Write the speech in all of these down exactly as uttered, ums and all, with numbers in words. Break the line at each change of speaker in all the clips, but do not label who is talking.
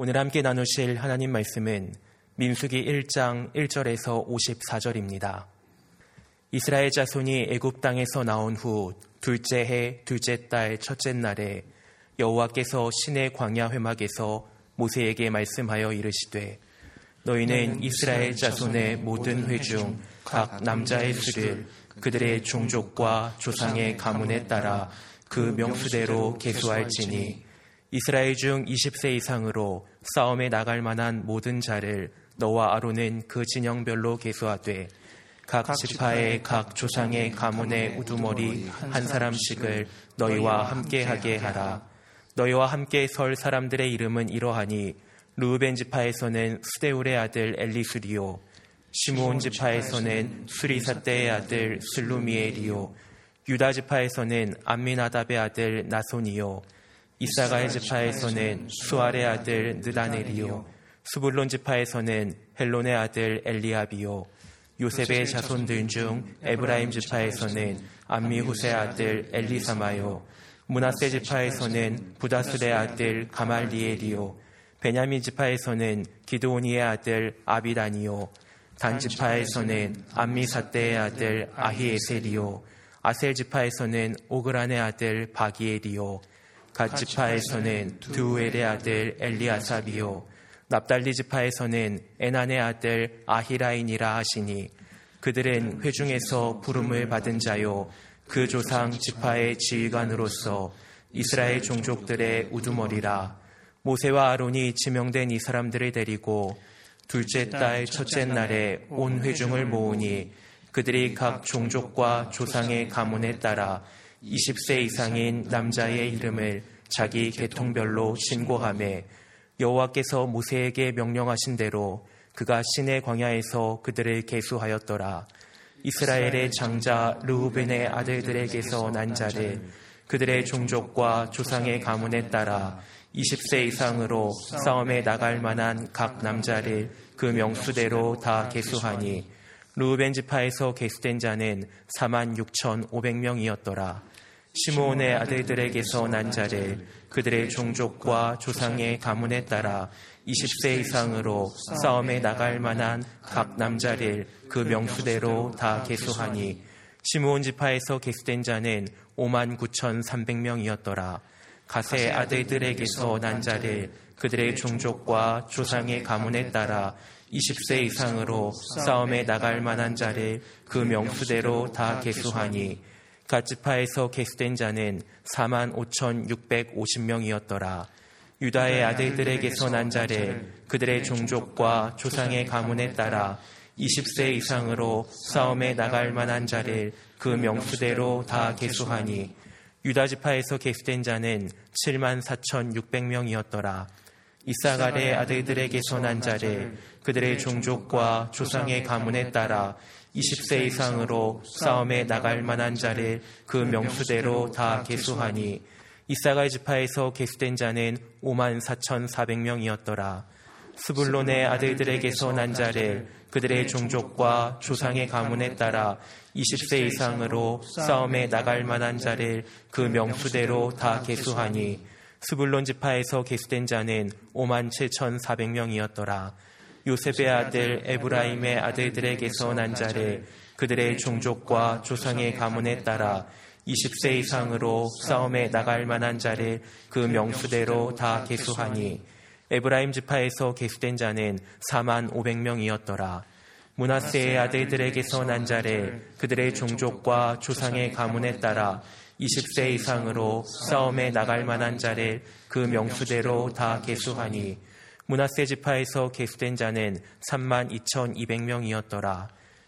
오늘 함께 나누실 하나님 말씀은 민수기 일 장 일 절에서 오십사 절입니다. 이스라엘 자손이 애굽 땅에서 나온 후 둘째 해 둘째 달 첫째 날에 여호와께서 시내 광야 회막에서 모세에게 말씀하여 이르시되 너희는 이스라엘 자손의 모든 회 중 각 남자의 수를 그들의 종족과 조상의 가문에 따라 그 명수대로 계수할지니 이스라엘 중 이십 세 이상으로 싸움에 나갈 만한 모든 자를 너와 아론은 그 진영별로 계수하되 각 지파의 각 조상의 가문의 우두머리 한 사람씩을 너희와 함께하게 하라. 너희와 함께 설 사람들의 이름은 이러하니 르우벤 지파에서는 스데울의 아들 엘리수리요, 시므온 지파에서는 수리사떼의 아들 슬루미엘이요, 유다 지파에서는 암미나답의 아들 나손이요, 이사가의 지파에서는 수알의 아들 느다넬이요, 스불론 지파에서는 헬론의 아들 엘리압이요, 요셉의 자손들 중 에브라임 지파에서는 암미후세의 아들 엘리사마요, 므낫세 지파에서는 부다술의 아들 가말리엘이요, 베냐민 지파에서는 기드오니의 아들 아비단이요, 단 지파에서는 암미사떼의 아들 아히에셀이요, 아셀 지파에서는 오그란의 아들 바기엘이요, 갓 지파에서는 드우엘의 아들 엘리아삽이요, 납달리 지파에서는 에난의 아들 아히라인이라 하시니 그들은 회중에서 부름을 받은 자요 그 조상 지파의 지휘관으로서 이스라엘 종족들의 우두머리라. 모세와 아론이 지명된 이 사람들을 데리고 둘째 달 첫째 날에 온 회중을 모으니 그들이 각 종족과 조상의 가문에 따라 이십 세 이상인 남자의 이름을 자기 계통별로 신고하매 여호와께서 모세에게 명령하신 대로 그가 시내 광야에서 그들을 계수하였더라. 이스라엘의 장자 르우벤의 아들들에게서 난 자를 그들의 종족과 조상의 가문에 따라 이십 세 이상으로 싸움에 나갈 만한 각 남자를 그 명수대로 다 계수하니 르우벤 지파에서 계수된 자는 사만 육천오백 명이었더라. 시므온의 아들들에게서 난 자를 그들의 종족과 조상의 가문에 따라 이십 세 이상으로 싸움에 나갈 만한 각 남자를 그 명수대로 다 계수하니 시므온 지파에서 계수된 자는 오만 구천삼백 명이었더라. 갓의 아들들에게서 난 자를 그들의 종족과 조상의 가문에 따라 이십 세 이상으로 싸움에 나갈 만한 자를 그 명수대로 다 계수하니 갓 지파에서 계수된 자는 사만 오천육백오십 명이었더라. 유다의 아들들에게서 난 자를 그들의 종족과 조상의 가문에 따라 이십 세 이상으로 싸움에 나갈 만한 자를 그 명수대로 다 계수하니 유다 지파에서 계수된 자는 칠만 사천육백 명이었더라. 이사갈의 아들들에게서 난 자를 그들의 종족과 조상의 가문에 따라 이십 세 이상으로 싸움에 나갈 만한 자를 그 명수대로 다 계수하니 이사갈 지파에서 계수된 자는 오만 사천사백 명이었더라. 스불론의 아들들에게서 난 자를 그들의 종족과 조상의 가문에 따라 이십 세 이상으로 싸움에 나갈 만한 자를 그 명수대로 다 계수하니 스불론 지파에서 계수된 자는 오만 칠천사백 명이었더라. 요셉의 아들 에브라임의 아들들에게서 난 자를 그들의 종족과 조상의 가문에 따라 이십 세 이상으로 싸움에 나갈 만한 자를 그 명수대로 다 계수하니 에브라임 지파에서 계수된 자는 사만 오백 명이었더라. 므낫세의 아들들에게서 난 자를 그들의 종족과 조상의 가문에 따라 이십 세 이상으로 싸움에 나갈 만한 자를 그 명수대로 다 계수하니 므낫세 지파에서 계수된 자는 삼만 이천이백 명이었더라.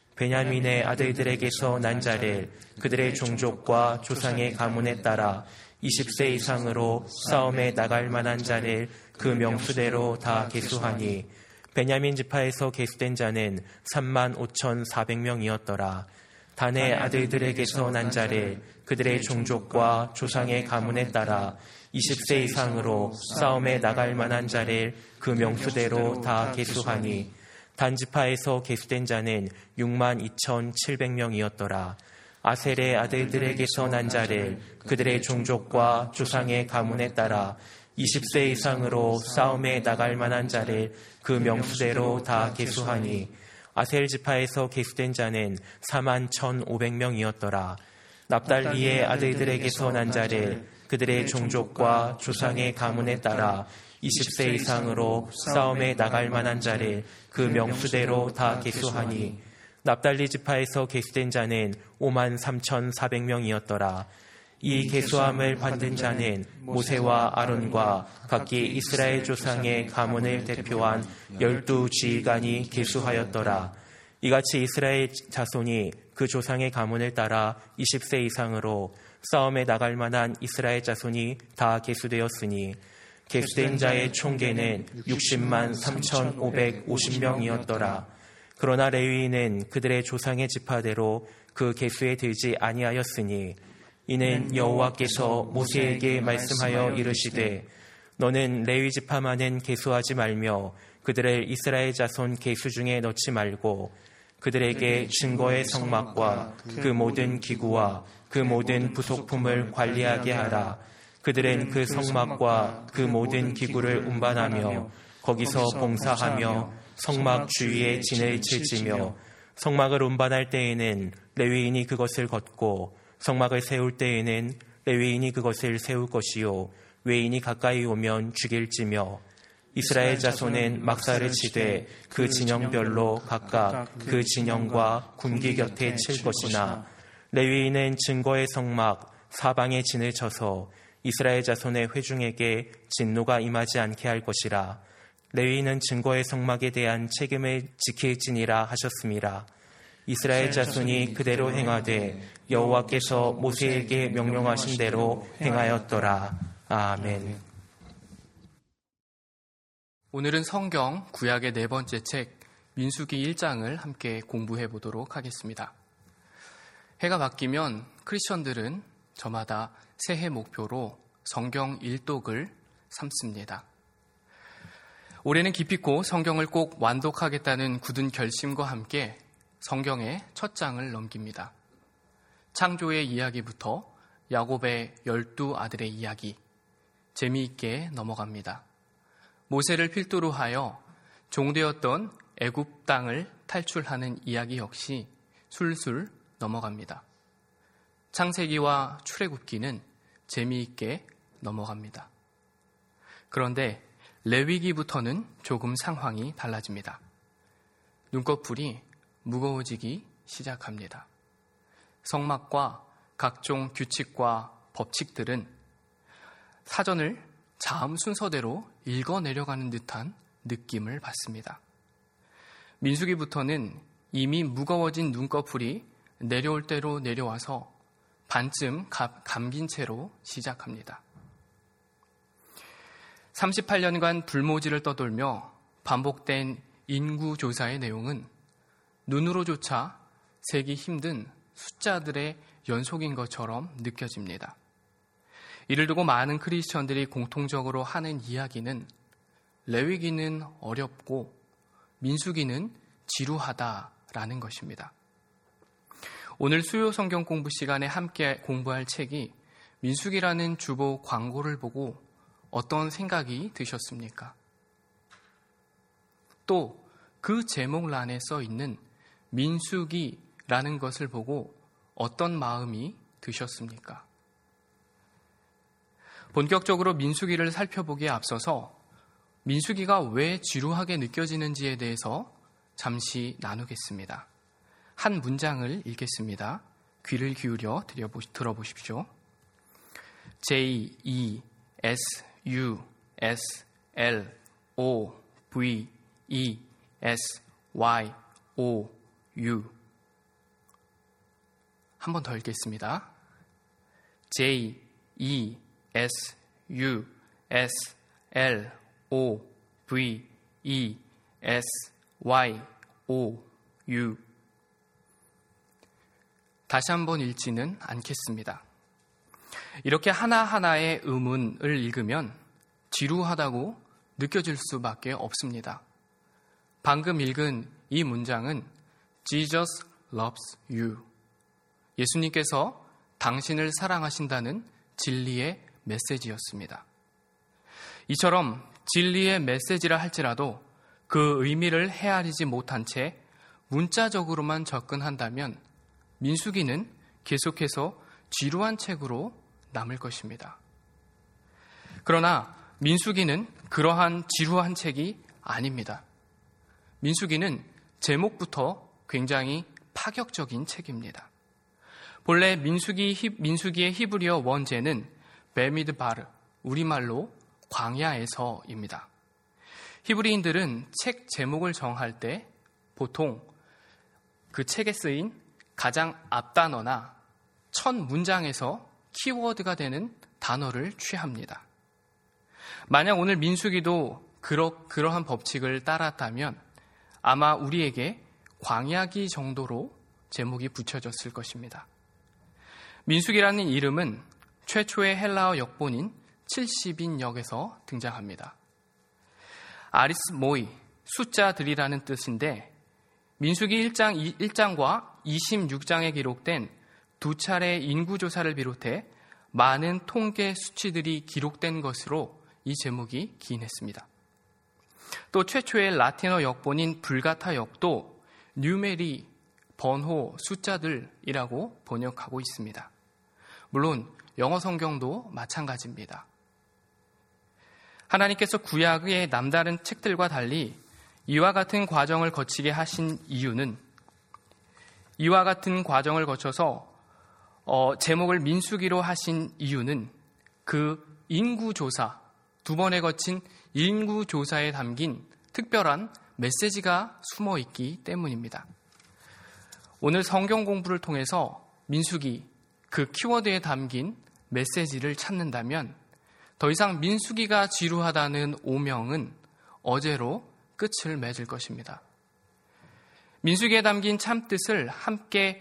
베냐민의 아들들에게서 난 자를 그들의 종족과 조상의 가문에 따라 이십 세 이상으로 싸움에 나갈 만한 자를 그 명수대로 다 계수하니 베냐민 지파에서 계수된 자는 삼만 오천사백 명이었더라. 단의 아들들에게서 난 자를 그들의 종족과 조상의 가문에 따라 이십 세 이상으로 싸움에 나갈 만한 자를 그 명수대로 다 계수하니 단 지파에서 계수된 자는 육만 이천칠백 명이었더라. 아셀의 아들들에게서 난 자를 그들의 종족과 조상의 가문에 따라 이십 세 이상으로 싸움에 나갈 만한 자를 그 명수대로 다 계수하니 아셀 지파에서 계수된 자는 사만 천오백 명이었더라. 납달리의 아들들에게서 난 자를 그들의 종족과 조상의 가문에 따라 이십 세 이상으로 싸움에 나갈 만한 자를 그 명수대로 다 계수하니 납달리 지파에서 계수된 자는 오만 삼천사백 명이었더라. 이 계수함을 받은 자는 모세와 아론과 각기 이스라엘 조상의 가문을 대표한 열두 지휘관이 계수하였더라. 이같이 이스라엘 자손이 그 조상의 가문을 따라 이십 세 이상으로 싸움에 나갈 만한 이스라엘 자손이 다 계수되었으니 계수된 자의 총계는 육십만 삼천오백오십 명이었더라. 그러나 레위인은 그들의 조상의 지파대로 그 계수에 들지 아니하였으니 이는 여호와께서 모세에게 말씀하여 이르시되 너는 레위 지파만은 계수하지 말며 그들을 이스라엘 자손 계수 중에 넣지 말고 그들에게 증거의 성막과 그 모든 기구와 그 모든 부속품을 관리하게 하라. 그들은 그 성막과 그 모든 기구를 운반하며 거기서 봉사하며 성막 주위에 진을 칠지며 성막을 운반할 때에는 레위인이 그것을 걷고 성막을 세울 때에는 레위인이 그것을 세울 것이요 외인이 가까이 오면 죽일지며 이스라엘 자손은 막사를 치되 그 진영별로 각각 그 진영과 굶기 곁에 칠 것이나 레위인은 증거의 성막 사방에 진을 쳐서 이스라엘 자손의 회중에게 진노가 임하지 않게 할 것이라. 레위인은 증거의 성막에 대한 책임을 지킬지니라 하셨습니다. 이스라엘 자손이 그대로 행하되 여호와께서 모세에게 명령하신 대로 행하였더라. 아멘.
오늘은 성경 구약의 네 번째 책 민수기 일 장을 함께 공부해 보도록 하겠습니다. 해가 바뀌면 크리스천들은 저마다 새해 목표로 성경 일독을 삼습니다. 올해는 기필코 성경을 꼭 완독하겠다는 굳은 결심과 함께 성경의 첫 장을 넘깁니다. 창조의 이야기부터 야곱의 열두 아들의 이야기, 재미있게 넘어갑니다. 모세를 필두로 하여 종되었던 애굽 땅을 탈출하는 이야기 역시 술술 넘어갑니다. 창세기와 출애굽기는 재미있게 넘어갑니다. 그런데 레위기부터는 조금 상황이 달라집니다. 눈꺼풀이 무거워지기 시작합니다. 성막과 각종 규칙과 법칙들은 사전을 자음 순서대로 읽어내려가는 듯한 느낌을 받습니다. 민수기부터는 이미 무거워진 눈꺼풀이 내려올 대로 내려와서 반쯤 감긴 채로 시작합니다. 삼십팔 년간 불모지를 떠돌며 반복된 인구조사의 내용은 눈으로조차 세기 힘든 숫자들의 연속인 것처럼 느껴집니다. 이를 두고 많은 크리스천들이 공통적으로 하는 이야기는 레위기는 어렵고 민수기는 지루하다라는 것입니다. 오늘 수요 성경 공부 시간에 함께 공부할 책이 민수기라는 주보 광고를 보고 어떤 생각이 드셨습니까? 또 그 제목란에 써 있는 민수기라는 것을 보고 어떤 마음이 드셨습니까? 본격적으로 민수기를 살펴보기에 앞서서 민수기가 왜 지루하게 느껴지는지에 대해서 잠시 나누겠습니다. 한 문장을 읽겠습니다. 귀를 기울여 들어보십시오. J, E, S, U, S, L, O, V, E, S, Y, O, U. 한 번 더 읽겠습니다. J, E, S, U, S, L, O, V, E, S, Y, O, U. 다시 한번 읽지는 않겠습니다. 이렇게 하나하나의 의문을 읽으면 지루하다고 느껴질 수밖에 없습니다. 방금 읽은 이 문장은 Jesus loves you. 예수님께서 당신을 사랑하신다는 진리의 메시지였습니다. 이처럼 진리의 메시지라 할지라도 그 의미를 헤아리지 못한 채 문자적으로만 접근한다면 민수기는 계속해서 지루한 책으로 남을 것입니다. 그러나 민수기는 그러한 지루한 책이 아닙니다. 민수기는 제목부터 굉장히 파격적인 책입니다. 본래 민수기, 민수기의 히브리어 원제는 베미드바르, 우리말로 광야에서입니다. 히브리인들은 책 제목을 정할 때 보통 그 책에 쓰인 가장 앞단어나 첫 문장에서 키워드가 되는 단어를 취합니다. 만약 오늘 민수기도 그러, 그러한 법칙을 따랐다면 아마 우리에게 광야기 정도로 제목이 붙여졌을 것입니다. 민수기라는 이름은 최초의 헬라어 역본인 칠십인 역에서 등장합니다. 아리스모이, 숫자들이라는 뜻인데 민수기 일 장, 일 장과 이십육 장에 기록된 두 차례 인구조사를 비롯해 많은 통계 수치들이 기록된 것으로 이 제목이 기인했습니다. 또 최초의 라틴어 역본인 불가타 역도 뉴메리, 번호, 숫자들이라고 번역하고 있습니다. 물론 영어 성경도 마찬가지입니다. 하나님께서 구약의 남다른 책들과 달리 이와 같은 과정을 거치게 하신 이유는 이와 같은 과정을 거쳐서 어, 제목을 민수기로 하신 이유는 그 인구조사, 두 번에 거친 인구조사에 담긴 특별한 메시지가 숨어 있기 때문입니다. 오늘 성경 공부를 통해서 민수기, 그 키워드에 담긴 메시지를 찾는다면 더 이상 민수기가 지루하다는 오명은 어제로 끝을 맺을 것입니다. 민수기에 담긴 참뜻을 함께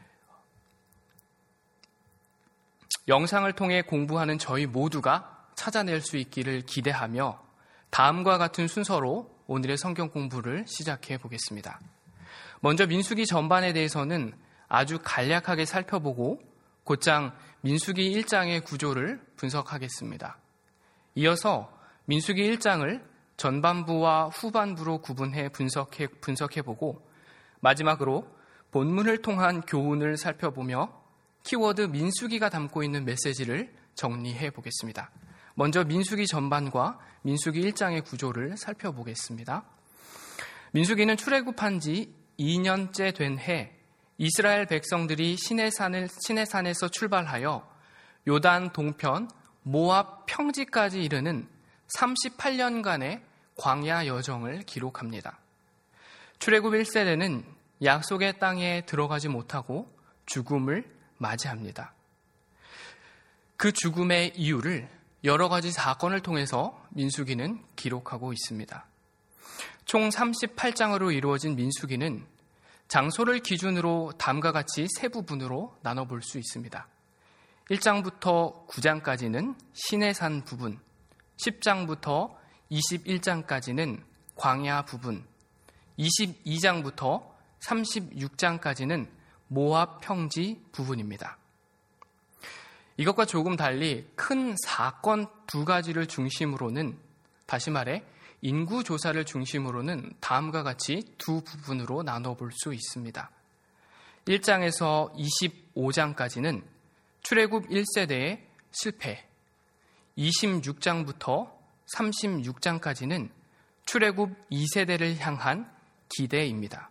영상을 통해 공부하는 저희 모두가 찾아낼 수 있기를 기대하며 다음과 같은 순서로 오늘의 성경 공부를 시작해 보겠습니다. 먼저 민수기 전반에 대해서는 아주 간략하게 살펴보고 곧장 민수기 일 장의 구조를 분석하겠습니다. 이어서 민수기 일 장을 전반부와 후반부로 구분해 분석해, 분석해보고 마지막으로 본문을 통한 교훈을 살펴보며 키워드 민수기가 담고 있는 메시지를 정리해 보겠습니다. 먼저 민수기 전반과 민수기 일 장의 구조를 살펴보겠습니다. 민수기는 출애굽한 지 이 년째 된 해 이스라엘 백성들이 시내산을, 시내산에서 출발하여 요단 동편 모압 평지까지 이르는 삼십팔 년간의 광야 여정을 기록합니다. 출애굽 일 세대는 약속의 땅에 들어가지 못하고 죽음을 맞이합니다. 그 죽음의 이유를 여러 가지 사건을 통해서 민수기는 기록하고 있습니다. 총 삼십팔 장으로 이루어진 민수기는 장소를 기준으로 다음과 같이 세 부분으로 나눠볼 수 있습니다. 일 장부터 구 장까지는 시내산 부분, 십 장부터 이십일 장까지는 광야 부분, 이십이 장부터 삼십육 장까지는 모압 평지 부분입니다. 이것과 조금 달리 큰 사건 두 가지를 중심으로는, 다시 말해 인구 조사를 중심으로는 다음과 같이 두 부분으로 나눠볼 수 있습니다. 일 장에서 이십오 장까지는 출애굽 일 세대의 실패, 이십육 장부터 삼십육 장까지는 출애굽 이 세대를 향한 기대입니다.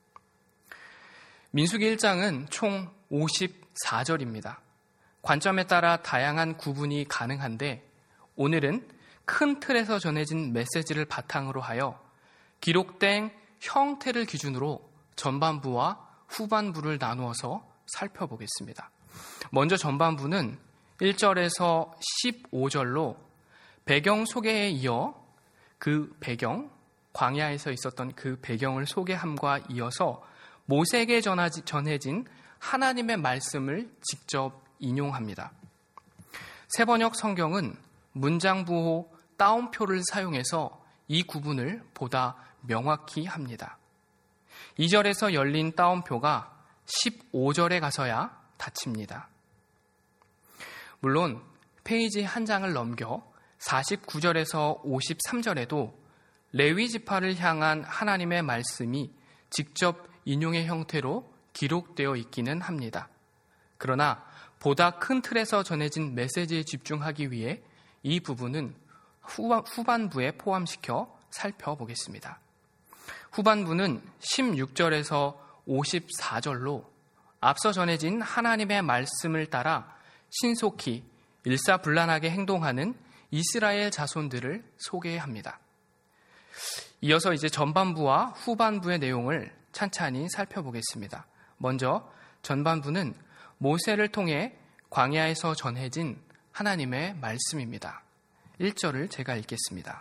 민수기 일 장은 총 오십사 절입니다. 관점에 따라 다양한 구분이 가능한데 오늘은 큰 틀에서 전해진 메시지를 바탕으로 하여 기록된 형태를 기준으로 전반부와 후반부를 나누어서 살펴보겠습니다. 먼저 전반부는 일 절에서 십오 절로 배경 소개에 이어 그 배경, 광야에서 있었던 그 배경을 소개함과 이어서 모세에게 전해진 하나님의 말씀을 직접 인용합니다. 새번역 성경은 문장부호 따옴표를 사용해서 이 구분을 보다 명확히 합니다. 이 절에서 열린 따옴표가 십오 절에 가서야 닫힙니다. 물론 페이지 한 장을 넘겨 사십구 절에서 오십삼 절에도 레위 지파를 향한 하나님의 말씀이 직접 인용의 형태로 기록되어 있기는 합니다. 그러나 보다 큰 틀에서 전해진 메시지에 집중하기 위해 이 부분은 후반부에 포함시켜 살펴보겠습니다. 후반부는 십육 절에서 오십사 절로 앞서 전해진 하나님의 말씀을 따라 신속히 일사불란하게 행동하는 이스라엘 자손들을 소개합니다. 이어서 이제 전반부와 후반부의 내용을 찬찬히 살펴보겠습니다. 먼저 전반부는 모세를 통해 광야에서 전해진 하나님의 말씀입니다. 일 절을 제가 읽겠습니다.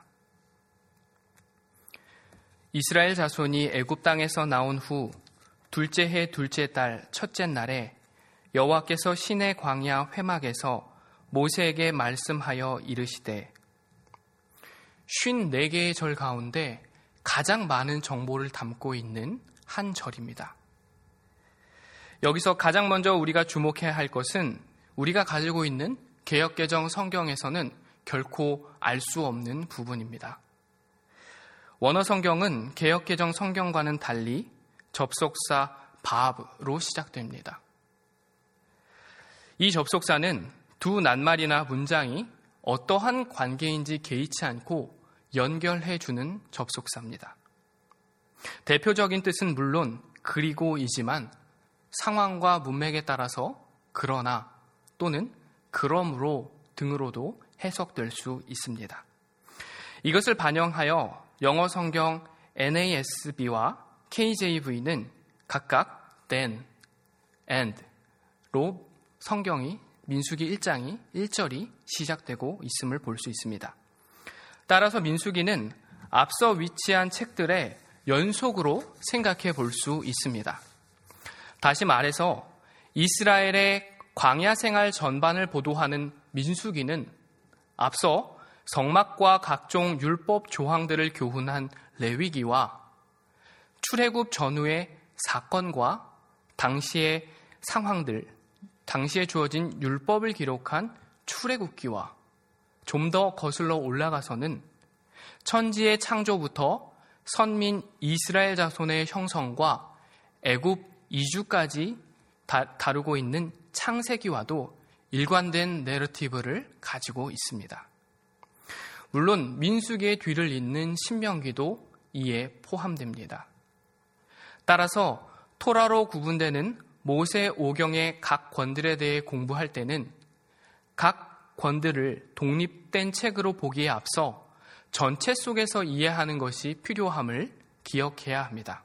이스라엘 자손이 애굽 땅에서 나온 후 둘째 해 둘째 달 첫째 날에 여호와께서 시내 광야 회막에서 모세에게 말씀하여 이르시되, 쉰네 개의 절 가운데 가장 많은 정보를 담고 있는 한 절입니다. 여기서 가장 먼저 우리가 주목해야 할 것은 우리가 가지고 있는 개역개정 성경에서는 결코 알 수 없는 부분입니다. 원어 성경은 개역개정 성경과는 달리 접속사 밥으로 시작됩니다. 이 접속사는 두 낱말이나 문장이 어떠한 관계인지 개의치 않고 연결해주는 접속사입니다. 대표적인 뜻은 물론 그리고이지만 상황과 문맥에 따라서 그러나 또는 그러므로 등으로도 해석될 수 있습니다. 이것을 반영하여 영어 성경 엔 에이 에스 비와 케이 제이 브이는 각각 then, and로 성경이 민수기 일 장이 일 절이 시작되고 있음을 볼 수 있습니다. 따라서 민수기는 앞서 위치한 책들의 연속으로 생각해 볼 수 있습니다. 다시 말해서 이스라엘의 광야 생활 전반을 보도하는 민수기는 앞서 성막과 각종 율법 조항들을 교훈한 레위기와 출애굽 전후의 사건과 당시의 상황들, 당시에 주어진 율법을 기록한 출애굽기와 좀 더 거슬러 올라가서는 천지의 창조부터 선민 이스라엘 자손의 형성과 애굽 이주까지 다, 다루고 있는 창세기와도 일관된 내러티브를 가지고 있습니다. 물론 민수기의 뒤를 잇는 신명기도 이에 포함됩니다. 따라서 토라로 구분되는 모세 오경의 각 권들에 대해 공부할 때는 각 권들을 독립된 책으로 보기에 앞서 전체 속에서 이해하는 것이 필요함을 기억해야 합니다.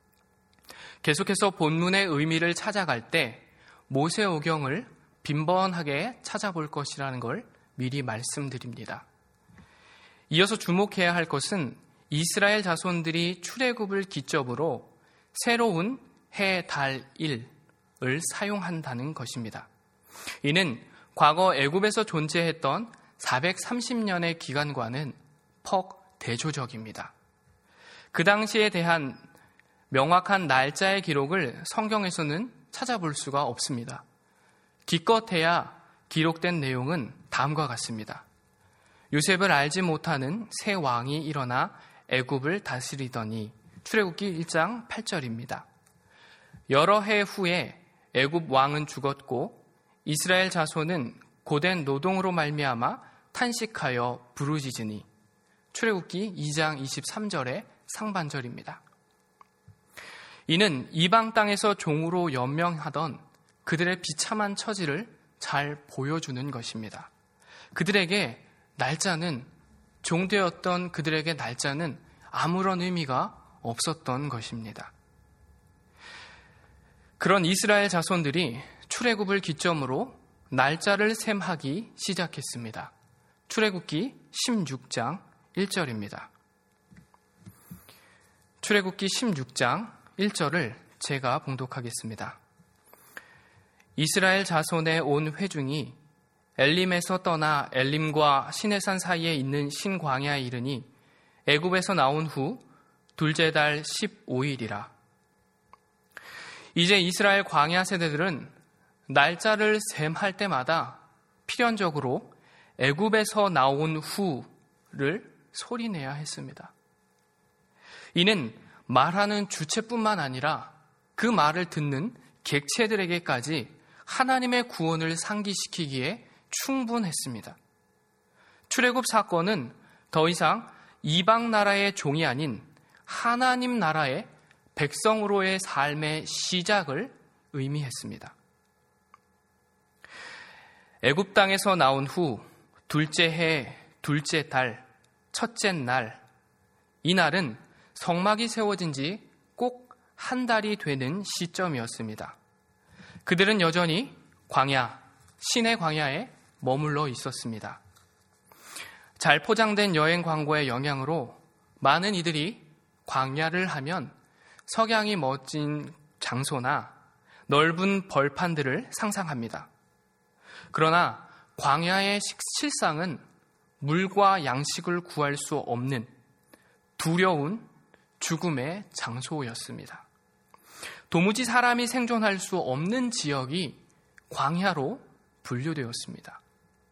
계속해서 본문의 의미를 찾아갈 때 모세 오경을 빈번하게 찾아볼 것이라는 걸 미리 말씀드립니다. 이어서 주목해야 할 것은 이스라엘 자손들이 출애굽을 기점으로 새로운 해, 달, 일을 사용한다는 것입니다. 이는 과거 애굽에서 존재했던 사백삼십 년의 기간과는 퍽 대조적입니다. 그 당시에 대한 명확한 날짜의 기록을 성경에서는 찾아볼 수가 없습니다. 기껏해야 기록된 내용은 다음과 같습니다. 요셉을 알지 못하는 새 왕이 일어나 애굽을 다스리더니, 출애굽기 일 장 팔 절입니다. 여러 해 후에 애굽 왕은 죽었고 이스라엘 자손은 고된 노동으로 말미암아 탄식하여 부르짖으니, 출애굽기 이 장 이십삼 절의 상반절입니다. 이는 이방 땅에서 종으로 연명하던 그들의 비참한 처지를 잘 보여주는 것입니다. 그들에게 날짜는, 종되었던 그들에게 날짜는 아무런 의미가 없었던 것입니다. 그런 이스라엘 자손들이 출애굽을 기점으로 날짜를 셈하기 시작했습니다. 출애굽기 십육 장 일 절입니다. 출애굽기 십육 장 일 절을 제가 봉독하겠습니다. 이스라엘 자손의 온 회중이 엘림에서 떠나 엘림과 시내산 사이에 있는 신광야에 이르니 애굽에서 나온 후 둘째 달 십오 일이라. 이제 이스라엘 광야 세대들은 날짜를 셈할 때마다 필연적으로 애굽에서 나온 후를 소리내야 했습니다. 이는 말하는 주체뿐만 아니라 그 말을 듣는 객체들에게까지 하나님의 구원을 상기시키기에 충분했습니다. 출애굽 사건은 더 이상 이방 나라의 종이 아닌 하나님 나라의 백성으로의 삶의 시작을 의미했습니다. 애굽 땅에서 나온 후 둘째 해, 둘째 달, 첫째 날, 이 날은 성막이 세워진 지 꼭 한 달이 되는 시점이었습니다. 그들은 여전히 광야, 신의 광야에 머물러 있었습니다. 잘 포장된 여행 광고의 영향으로 많은 이들이 광야를 하면 석양이 멋진 장소나 넓은 벌판들을 상상합니다. 그러나 광야의 실상은 물과 양식을 구할 수 없는 두려운 죽음의 장소였습니다. 도무지 사람이 생존할 수 없는 지역이 광야로 분류되었습니다.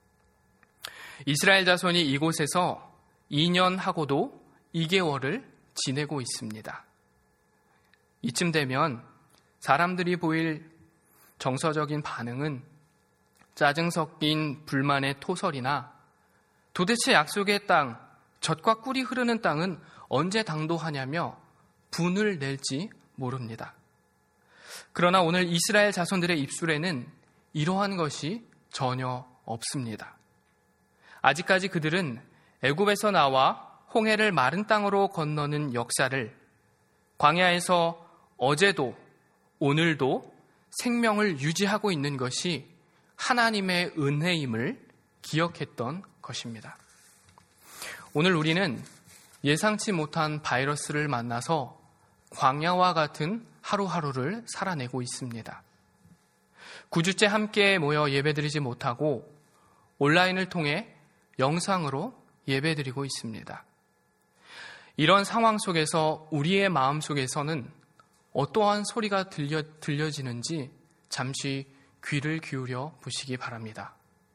이스라엘 자손이 이곳에서 이 년 하고도 이 개월을 지내고 있습니다. 이쯤 되면 사람들이 보일 정서적인 반응은 짜증 섞인 불만의 토설이나 도대체 약속의 땅, 젖과 꿀이 흐르는 땅은 언제 당도하냐며 분을 낼지 모릅니다. 그러나 오늘 이스라엘 자손들의 입술에는 이러한 것이 전혀 없습니다. 아직까지 그들은 애굽에서 나와 홍해를 마른 땅으로 건너는 역사를 광야에서 어제도 오늘도 생명을 유지하고 있는 것이 하나님의 은혜임을 기억했던 것입니다. 오늘 우리는 예상치 못한 바이러스를 만나서 광야와 같은 하루하루를 살아내고 있습니다. 구 주째 함께 모여 예배드리지 못하고 온라인을 통해 영상으로 예배드리고 있습니다. 이런 상황 속에서 우리의 마음 속에서는 어떠한 소리가 들려, 들려지는지 잠시 귀를 기울여 보시기 바랍니다.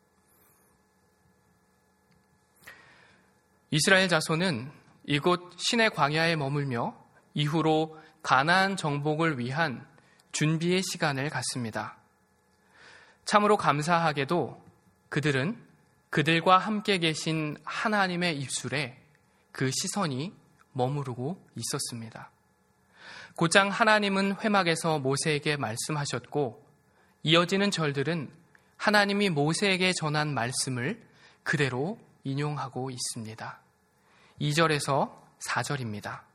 이스라엘 자손은 이곳 신의 광야에 머물며 이후로 가나안 정복을 위한 준비의 시간을 갖습니다. 참으로 감사하게도 그들은 그들과 함께 계신 하나님의 입술에 그 시선이 머무르고 있었습니다. 곧장 하나님은 회막에서 모세에게 말씀하셨고 이어지는 절들은 하나님이 모세에게 전한 말씀을 그대로 인용하고 있습니다. 이 절에서 사 절입니다.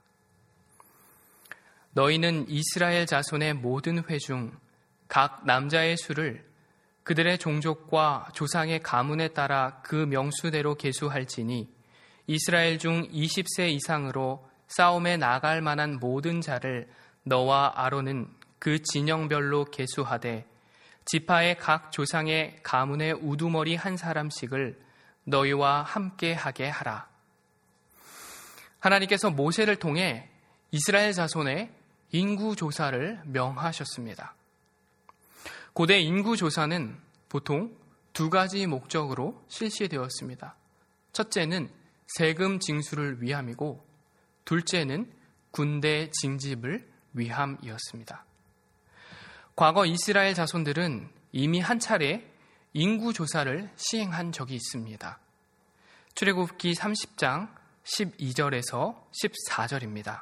너희는 이스라엘 자손의 모든 회 중 각 남자의 수를 그들의 종족과 조상의 가문에 따라 그 명수대로 계수할지니 이스라엘 중 이십 세 이상으로 싸움에 나갈 만한 모든 자를 너와 아론은 그 진영별로 계수하되 지파의 각 조상의 가문의 우두머리 한 사람씩을 너희와 함께 하게 하라. 하나님께서 모세를 통해 이스라엘 자손의 인구조사를 명하셨습니다. 고대 인구조사는 보통 두 가지 목적으로 실시되었습니다. 첫째는 세금 징수를 위함이고 둘째는 군대 징집을 위함이었습니다. 과거 이스라엘 자손들은 이미 한 차례 인구조사를 시행한 적이 있습니다. 출애굽기 삼십 장 십이 절에서 십사 절입니다.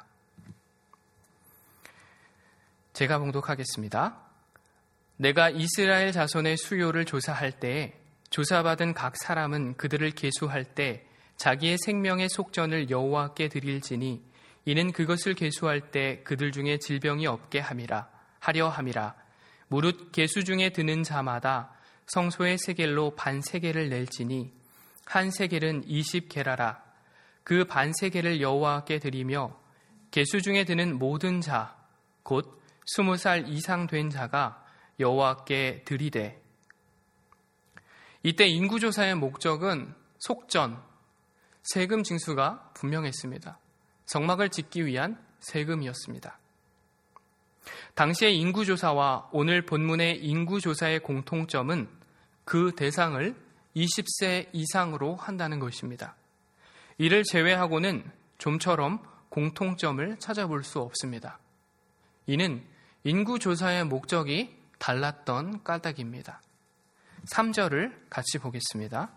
제가 봉독하겠습니다. 내가 이스라엘 자손의 수요를 조사할 때에 조사받은 각 사람은 그들을 계수할 때 자기의 생명의 속전을 여호와께 드릴지니 이는 그것을 계수할 때 그들 중에 질병이 없게 함이라 하려 함이라. 무릇 계수 중에 드는 자마다 성소의 세겔로 반 세겔을 낼지니 한 세겔은 이십 게라라. 그 반 세겔을 여호와께 드리며 계수 중에 드는 모든 자 곧 스무 살 이상 된 자가 여호와께 드리되. 이때 인구조사의 목적은 속전, 세금 징수가 분명했습니다. 성막을 짓기 위한 세금이었습니다. 당시의 인구조사와 오늘 본문의 인구조사의 공통점은 그 대상을 이십 세 이상으로 한다는 것입니다. 이를 제외하고는 좀처럼 공통점을 찾아볼 수 없습니다. 이는 인구조사의 목적이 달랐던 까닭입니다. 삼 절을 같이 보겠습니다.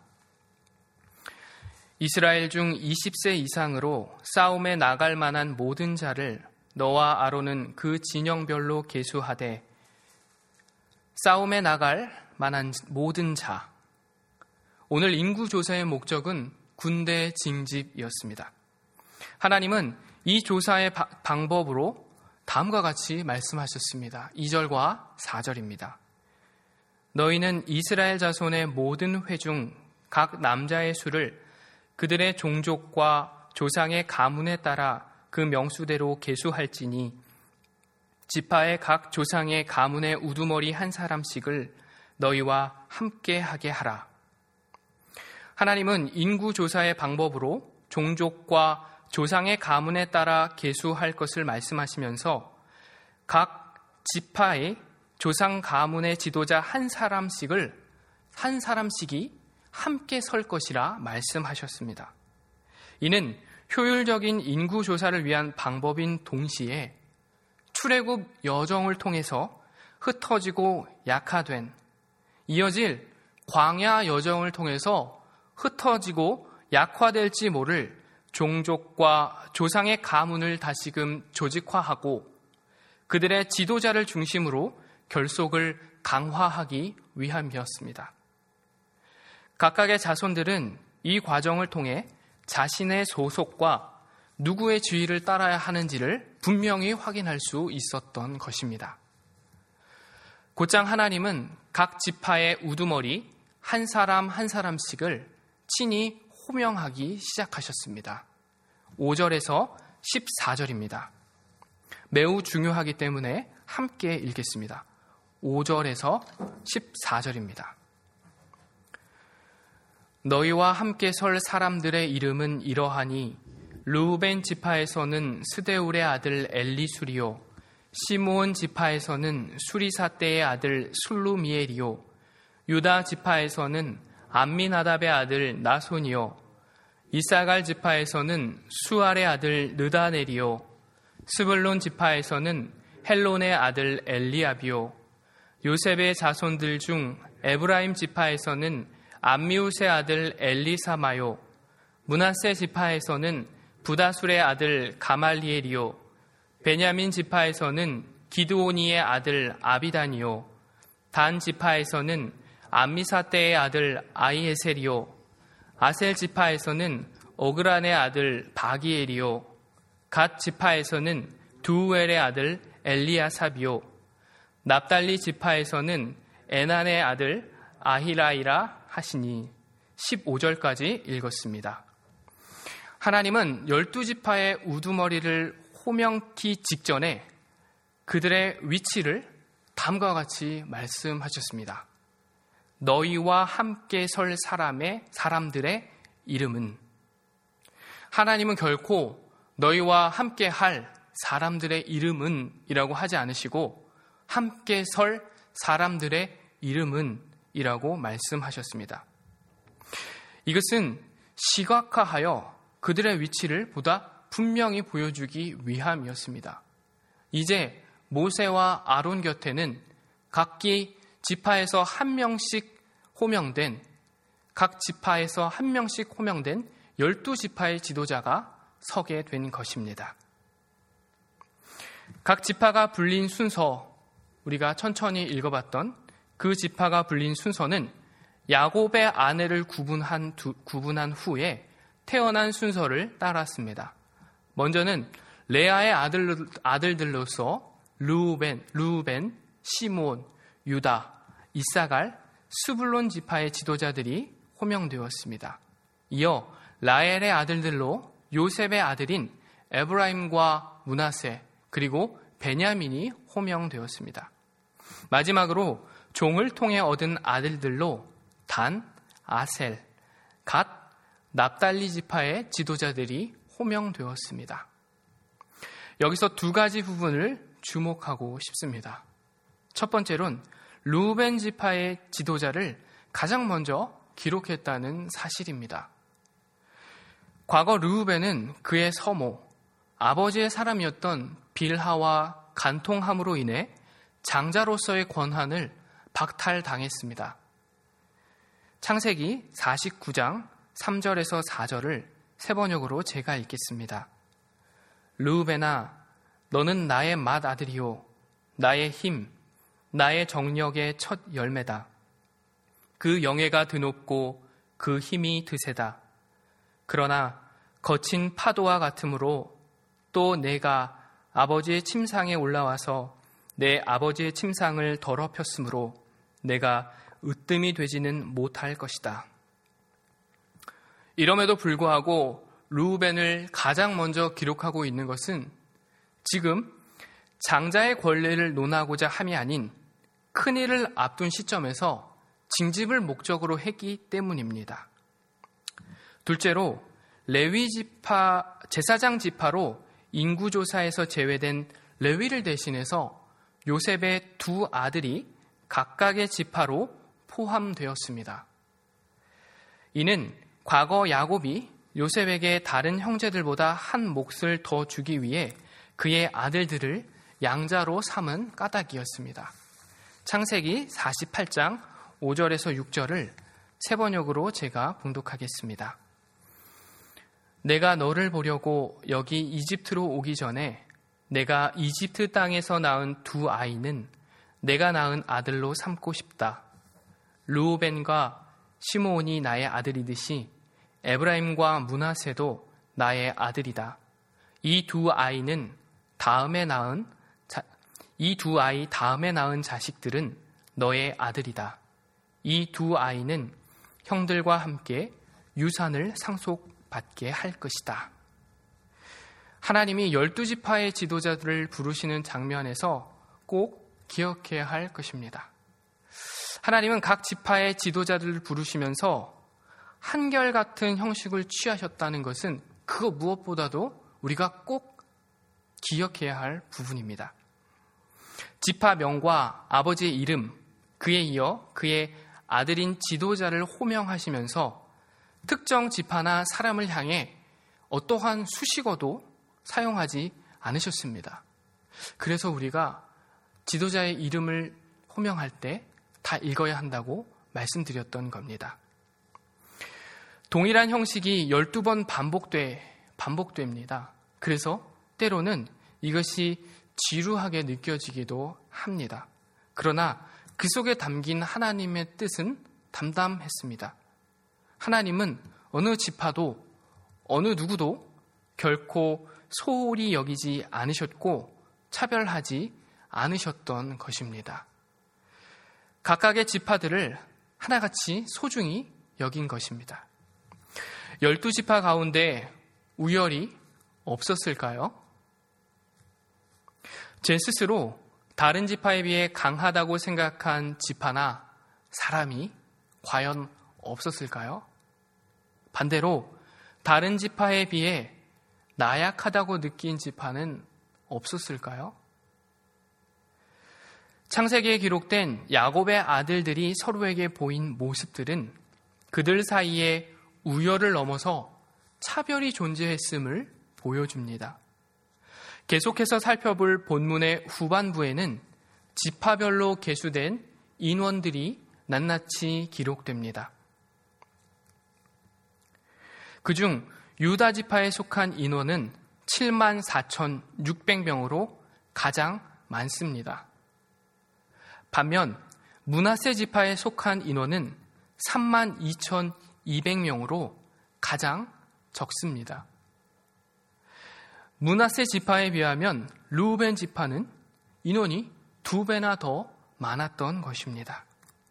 이스라엘 중 이십 세 이상으로 싸움에 나갈 만한 모든 자를 너와 아론은 그 진영별로 계수하되, 싸움에 나갈 만한 모든 자. 오늘 인구조사의 목적은 군대 징집이었습니다. 하나님은 이 조사의 바, 방법으로 다음과 같이 말씀하셨습니다. 이 절과 사 절입니다. 너희는 이스라엘 자손의 모든 회 중 각 남자의 수를 그들의 종족과 조상의 가문에 따라 그 명수대로 계수할지니 지파의 각 조상의 가문의 우두머리 한 사람씩을 너희와 함께 하게 하라. 하나님은 인구조사의 방법으로 종족과 조상의 가문에 따라 계수할 것을 말씀하시면서 각 지파의 조상 가문의 지도자 한 사람씩을 한 사람씩이 함께 설 것이라 말씀하셨습니다. 이는 효율적인 인구조사를 위한 방법인 동시에 출애굽 여정을 통해서 흩어지고 약화된, 이어질 광야 여정을 통해서 흩어지고 약화될지 모를 종족과 조상의 가문을 다시금 조직화하고 그들의 지도자를 중심으로 결속을 강화하기 위함이었습니다. 각각의 자손들은 이 과정을 통해 자신의 소속과 누구의 지위를 따라야 하는지를 분명히 확인할 수 있었던 것입니다. 곧장 하나님은 각 지파의 우두머리 한 사람 한 사람씩을 친히 호명하기 시작하셨습니다. 오 절에서 십사 절입니다. 매우 중요하기 때문에 함께 읽겠습니다. 오 절에서 십사 절입니다. 너희와 함께 설 사람들의 이름은 이러하니 르우벤 지파에서는 스데울의 아들 엘리수리요, 시므온 지파에서는 수리사떼의 아들 술루미엘이요, 유다 지파에서는 암미나답의 아들 나손이요, 이사갈 지파에서는 수알의 아들 느다넬이요, 스불론 지파에서는 헬론의 아들 엘리압이요, 요셉의 자손들 중 에브라임 지파에서는 암미우스의 아들 엘리사마요, 므낫세 지파에서는 부다술의 아들 가말리엘이요, 베냐민 지파에서는 기드오니의 아들 아비단이요, 단 지파에서는 암미사떼의 아들 아이에셀이요, 아셀 지파에서는 오그란의 아들 바기엘이요, 갓 지파에서는 두우엘의 아들 엘리아삽이요, 납달리 지파에서는 에난의 아들 아히라이라 하시니 십오 절까지 읽었습니다. 하나님은 열두 지파의 우두머리를 호명키 직전에 그들의 위치를 다음과 같이 말씀하셨습니다. 너희와 함께 설 사람의 사람들의 이름은, 하나님은 결코 너희와 함께 할 사람들의 이름은 이라고 하지 않으시고 함께 설 사람들의 이름은 이라고 말씀하셨습니다. 이것은 시각화하여 그들의 위치를 보다 분명히 보여주기 위함이었습니다. 이제 모세와 아론 곁에는 각기 지파에서 한 명씩 호명된, 각 지파에서 한 명씩 호명된 열두 지파의 지도자가 서게 된 것입니다. 각 지파가 불린 순서, 우리가 천천히 읽어봤던 그 지파가 불린 순서는 야곱의 아내를 구분한, 두, 구분한 후에 태어난 순서를 따랐습니다. 먼저는 레아의 아들, 아들들로서 르우벤, 르우벤, 시므온, 유다, 이사갈, 스불론 지파의 지도자들이 호명되었습니다. 이어 라헬의 아들들로 요셉의 아들인 에브라임과 므낫세, 그리고 베냐민이 호명되었습니다. 마지막으로 종을 통해 얻은 아들들로 단, 아셀, 갓, 납달리 지파의 지도자들이 호명되었습니다. 여기서 두 가지 부분을 주목하고 싶습니다. 첫 번째로는 르우벤 지파의 지도자를 가장 먼저 기록했다는 사실입니다. 과거 르우벤은 그의 서모, 아버지의 사람이었던 빌하와 간통함으로 인해 장자로서의 권한을 박탈당했습니다. 창세기 사십구 장 삼 절에서 사 절을 세 번역으로 제가 읽겠습니다. 르우벤아, 너는 나의 맏아들이요, 나의 힘, 나의 정력의 첫 열매다. 그 영예가 드높고 그 힘이 드세다. 그러나 거친 파도와 같으므로 또 내가 아버지의 침상에 올라와서 내 아버지의 침상을 더럽혔으므로 내가 으뜸이 되지는 못할 것이다. 이럼에도 불구하고 르우벤을 가장 먼저 기록하고 있는 것은 지금 장자의 권리를 논하고자 함이 아닌 큰일을 앞둔 시점에서 징집을 목적으로 했기 때문입니다. 둘째로 레위 지파, 제사장 지파로 인구조사에서 제외된 레위를 대신해서 요셉의 두 아들이 각각의 지파로 포함되었습니다. 이는 과거 야곱이 요셉에게 다른 형제들보다 한 몫을 더 주기 위해 그의 아들들을 양자로 삼은 까닭이었습니다. 창세기 사십팔 장 오 절에서 육 절을 세 번역으로 제가 봉독하겠습니다. 내가 너를 보려고 여기 이집트로 오기 전에 내가 이집트 땅에서 낳은 두 아이는 내가 낳은 아들로 삼고 싶다. 르우벤과 시므온이 나의 아들이듯이 에브라임과 므낫세도 나의 아들이다. 이 두 아이는 다음에 낳은 자, 이 두 아이 다음에 낳은 자식들은 너의 아들이다. 이 두 아이는 형들과 함께 유산을 상속받게 할 것이다. 하나님이 열두 지파의 지도자들을 부르시는 장면에서 꼭 기억해야 할 것입니다. 하나님은 각 지파의 지도자들을 부르시면서 한결같은 형식을 취하셨다는 것은 그거 무엇보다도 우리가 꼭 기억해야 할 부분입니다. 지파명과 아버지의 이름, 그에 이어 그의 아들인 지도자를 호명하시면서 특정 지파나 사람을 향해 어떠한 수식어도 사용하지 않으셨습니다. 그래서 우리가 지도자의 이름을 호명할 때 다 읽어야 한다고 말씀드렸던 겁니다. 동일한 형식이 열두 번 반복돼, 반복됩니다. 그래서 때로는 이것이 지루하게 느껴지기도 합니다. 그러나 그 속에 담긴 하나님의 뜻은 담담했습니다. 하나님은 어느 지파도 어느 누구도 결코 소홀히 여기지 않으셨고 차별하지 않으셨던 것입니다. 각각의 지파들을 하나같이 소중히 여긴 것입니다. 열두 지파 가운데 우열이 없었을까요? 제 스스로 다른 지파에 비해 강하다고 생각한 지파나 사람이 과연 없었을까요? 반대로 다른 지파에 비해 나약하다고 느낀 지파는 없었을까요? 창세기에 기록된 야곱의 아들들이 서로에게 보인 모습들은 그들 사이에 우열을 넘어서 차별이 존재했음을 보여줍니다. 계속해서 살펴볼 본문의 후반부에는 지파별로 계수된 인원들이 낱낱이 기록됩니다. 그중 유다 지파에 속한 인원은 칠만 사천육백 명으로 가장 많습니다. 반면 므낫세 지파에 속한 인원은 삼만 이천이백 명으로 가장 적습니다. 므낫세 지파에 비하면 르우벤 지파는 인원이 두 배나 더 많았던 것입니다.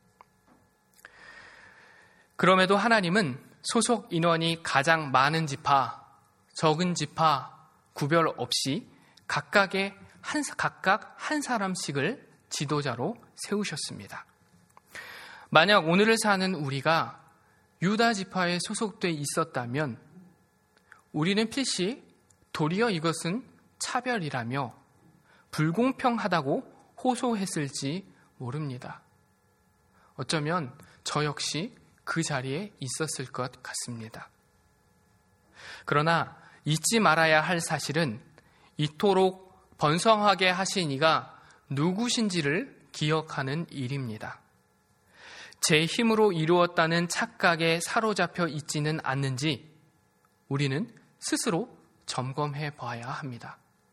그럼에도 하나님은 소속 인원이 가장 많은 지파, 적은 지파 구별 없이 각각의 한, 각각 한 사람씩을 지도자로 세우셨습니다. 만약 오늘을 사는 우리가 유다 지파에 소속돼 있었다면 우리는 필시 도리어 이것은 차별이라며 불공평하다고 호소했을지 모릅니다. 어쩌면 저 역시 그 자리에 있었을 것 같습니다. 그러나 잊지 말아야 할 사실은 이토록 번성하게 하신 이가 누구신지를 기억하는 일입니다. 제 힘으로 이루었다는 착각에 사로잡혀 있지는 않는지 우리는 스스로 점검해 봐야 합니다.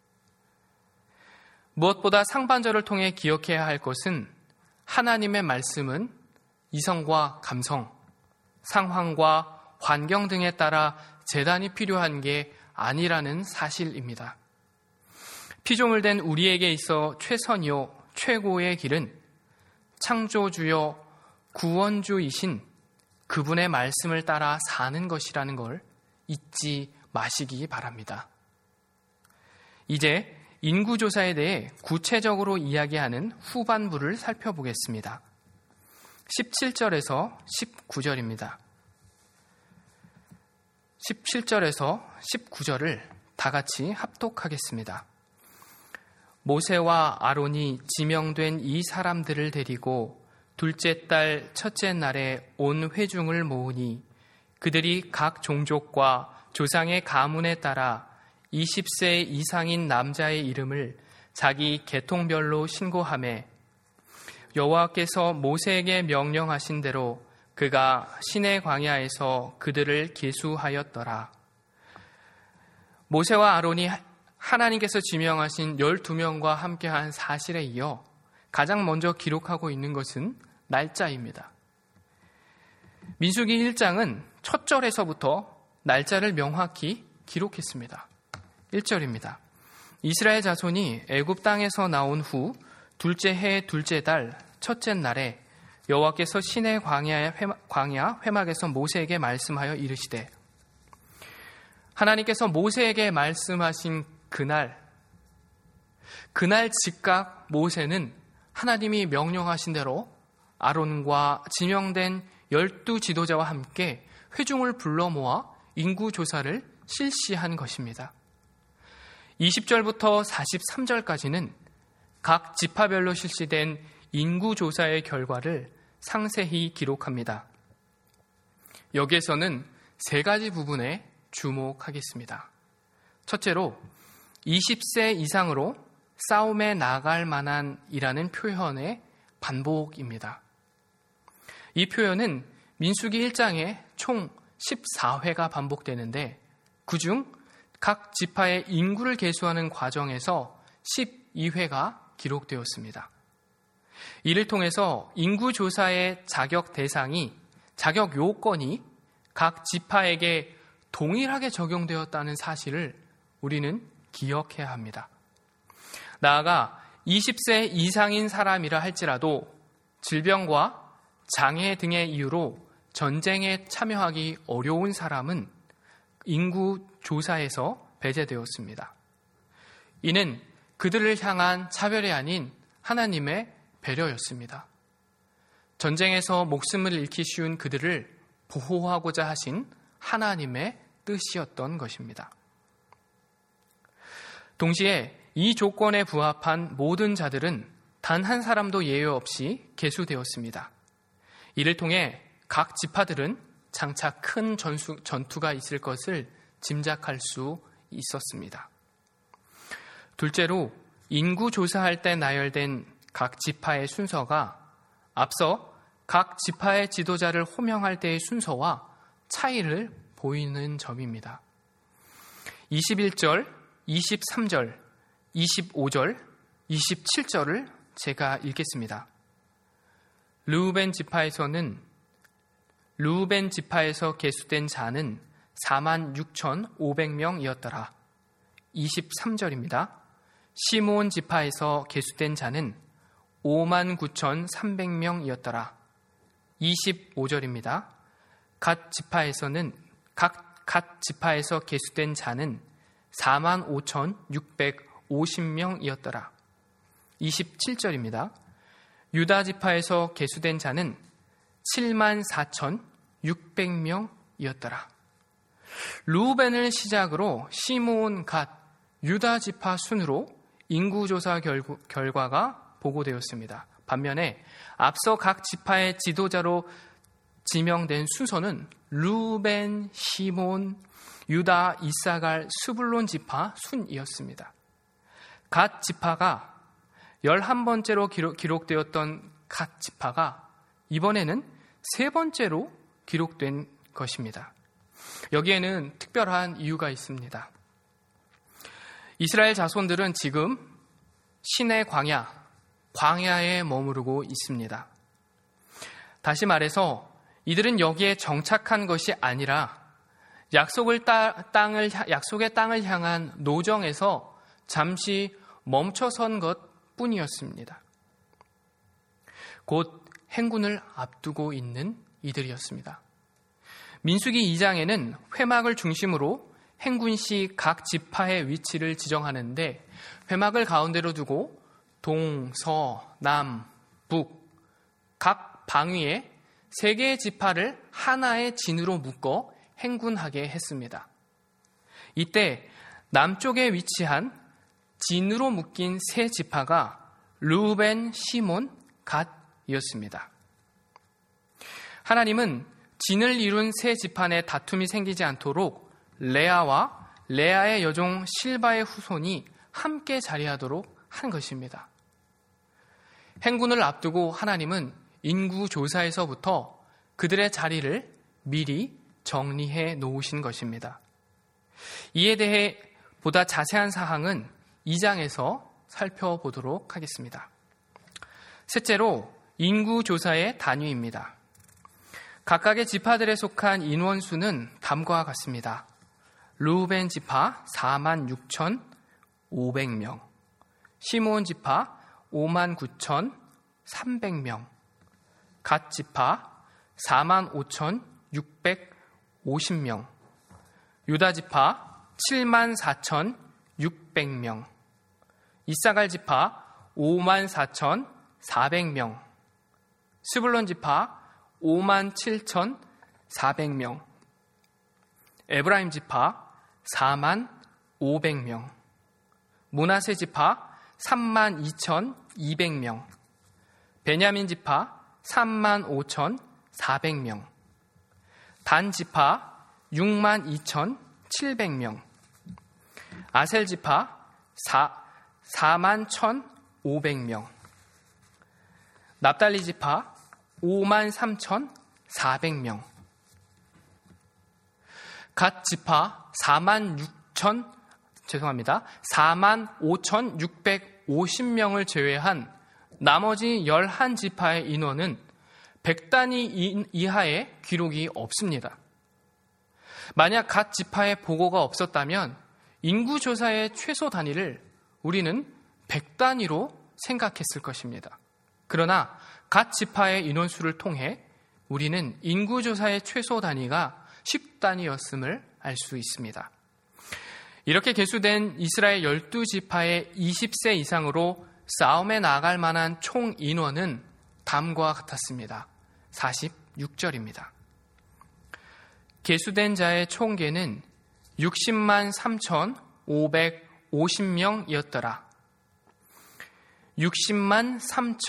무엇보다 상반절을 통해 기억해야 할 것은 하나님의 말씀은 이성과 감성, 상황과 환경 등에 따라 재단이 필요한 게 아니라는 사실입니다. 피조물 된 우리에게 있어 최선이요 최고의 길은 창조주요 구원주이신 그분의 말씀을 따라 사는 것이라는 걸 잊지 마시기 바랍니다. 이제 인구조사에 대해 구체적으로 이야기하는 후반부를 살펴보겠습니다. 십칠 절에서 십구 절입니다. 십칠 절에서 십구 절을 다 같이 합독하겠습니다. 모세와 아론이 지명된 이 사람들을 데리고 둘째 달 첫째 날에 온 회중을 모으니 그들이 각 종족과 조상의 가문에 따라 이십 세 이상인 남자의 이름을 자기 계통별로 신고하매 여호와께서 모세에게 명령하신 대로 그가 시내 광야에서 그들을 계수하였더라. 모세와 아론이 하나님께서 지명하신 열두 명과 함께한 사실에 이어 가장 먼저 기록하고 있는 것은 날짜입니다. 민수기 일 장은 첫 절에서부터 날짜를 명확히 기록했습니다. 일 절입니다. 이스라엘 자손이 애굽 땅에서 나온 후 둘째 해 둘째 달 첫째 날에 여호와께서 시내 광야의 회막, 광야 회막에서 모세에게 말씀하여 이르시되, 하나님께서 모세에게 말씀하신 그날 그날 즉각 모세는 하나님이 명령하신 대로 아론과 지명된 열두 지도자와 함께 회중을 불러 모아 인구조사를 실시한 것입니다. 이십 절부터 사십삼 절까지는 각 지파별로 실시된 인구조사의 결과를 상세히 기록합니다. 여기에서는 세 가지 부분에 주목하겠습니다. 첫째로 이십 세 이상으로 싸움에 나갈 만한 이라는 표현의 반복입니다. 이 표현은 민수기 일 장에 총 십사 회가 반복되는데 그중 각 지파의 인구를 계수하는 과정에서 십이 회가 기록되었습니다. 이를 통해서 인구조사의 자격 대상이, 자격 요건이 각 지파에게 동일하게 적용되었다는 사실을 우리는 기억해야 합니다. 나아가 이십 세 이상인 사람이라 할지라도 질병과 장애 등의 이유로 전쟁에 참여하기 어려운 사람은 인구조사에서 배제되었습니다. 이는 그들을 향한 차별이 아닌 하나님의 배려였습니다. 전쟁에서 목숨을 잃기 쉬운 그들을 보호하고자 하신 하나님의 뜻이었던 것입니다. 동시에 이 조건에 부합한 모든 자들은 단 한 사람도 예외 없이 계수되었습니다. 이를 통해 각 지파들은 장차 큰 전수, 전투가 있을 것을 짐작할 수 있었습니다. 둘째로 인구조사할 때 나열된 각 지파의 순서가 앞서 각 지파의 지도자를 호명할 때의 순서와 차이를 보이는 점입니다. 이십일 절, 이십삼 절, 이십오 절, 이십칠 절을 제가 읽겠습니다. 르우벤 지파에서는 르우벤 지파에서 계수된 자는 사만 육천오백 명이었더라. 이십삼 절입니다. 시므온 지파에서 계수된 자는 오만 구천삼백 명이었더라. 이십오 절입니다. 갓 지파에서는 각, 갓 지파에서 계수된 자는 사만 오천육백오십 명이었더라. 이십칠 절입니다. 유다 지파에서 계수된 자는 칠만 사천육백 명이었더라. 루벤을 시작으로 시므온, 갓, 유다 지파 순으로 인구조사 결구, 결과가 보고되었습니다. 반면에 앞서 각 지파의 지도자로 지명된 순서는 루벤, 시몬, 유다, 이사갈, 스불론 지파 순이었습니다. 갓 지파가 열한 번째로 기록, 기록되었던 갓 지파가 이번에는 세 번째로 기록된 것입니다. 여기에는 특별한 이유가 있습니다. 이스라엘 자손들은 지금 시내 광야, 광야에 머무르고 있습니다. 다시 말해서 이들은 여기에 정착한 것이 아니라 약속을 따, 땅을, 약속의 땅을 향한 노정에서 잠시 멈춰선 것 뿐이었습니다. 곧 행군을 앞두고 있는 이들이었습니다. 민수기 이 장에는 회막을 중심으로 행군 시 각 지파의 위치를 지정하는데 회막을 가운데로 두고 동, 서, 남, 북 각 방위에 세 개의 지파를 하나의 진으로 묶어 행군하게 했습니다. 이때 남쪽에 위치한 진으로 묶인 세 지파가 루벤, 시몬, 갓이었습니다. 하나님은 진을 이룬 세 지판에 다툼이 생기지 않도록 레아와 레아의 여종 실바의 후손이 함께 자리하도록 한 것입니다. 행군을 앞두고 하나님은 인구 조사에서부터 그들의 자리를 미리 정리해 놓으신 것입니다. 이에 대해 보다 자세한 사항은 이 장에서 살펴보도록 하겠습니다. 셋째로 인구 조사의 단위입니다. 각각의 지파들에 속한 인원수는 다음과 같습니다. 루벤 지파 사만 육천오백 명, 시므온 지파 오만 구천삼백 명, 갓 지파 사만 오천육백오십 명, 유다 지파 칠만 사천육백 명, 이사갈 지파 오만 사천사백 명, 스불론 지파 오만 칠천사백 명, 에브라임 지파 사만 오백 명, 므낫세 지파 삼만 이천이백 명, 베냐민 지파 삼만 오천사백 명, 단 지파 육만 이천칠백 명, 아셀 지파 사만 천오백 명, 납달리 지파 오만 삼천사백 명, 갓 지파 사만 육천 죄송합니다. 사만 오천육백오십 명을 제외한 나머지 열한 지파의 인원은 백 단위 이하의 기록이 없습니다. 만약 각 지파의 보고가 없었다면 인구조사의 최소 단위를 우리는 백 단위로 생각했을 것입니다. 그러나 각 지파의 인원수를 통해 우리는 인구조사의 최소 단위가 십 단위였음을 알 수 있습니다. 이렇게 개수된 이스라엘 열두 지파의 이십 세 이상으로 싸움에 나갈 만한 총 인원은 다음과 같았습니다. 사십육 절입니다. 개수된 자의 총계는 육십만 삼천오백오십 명이었더라. 육십만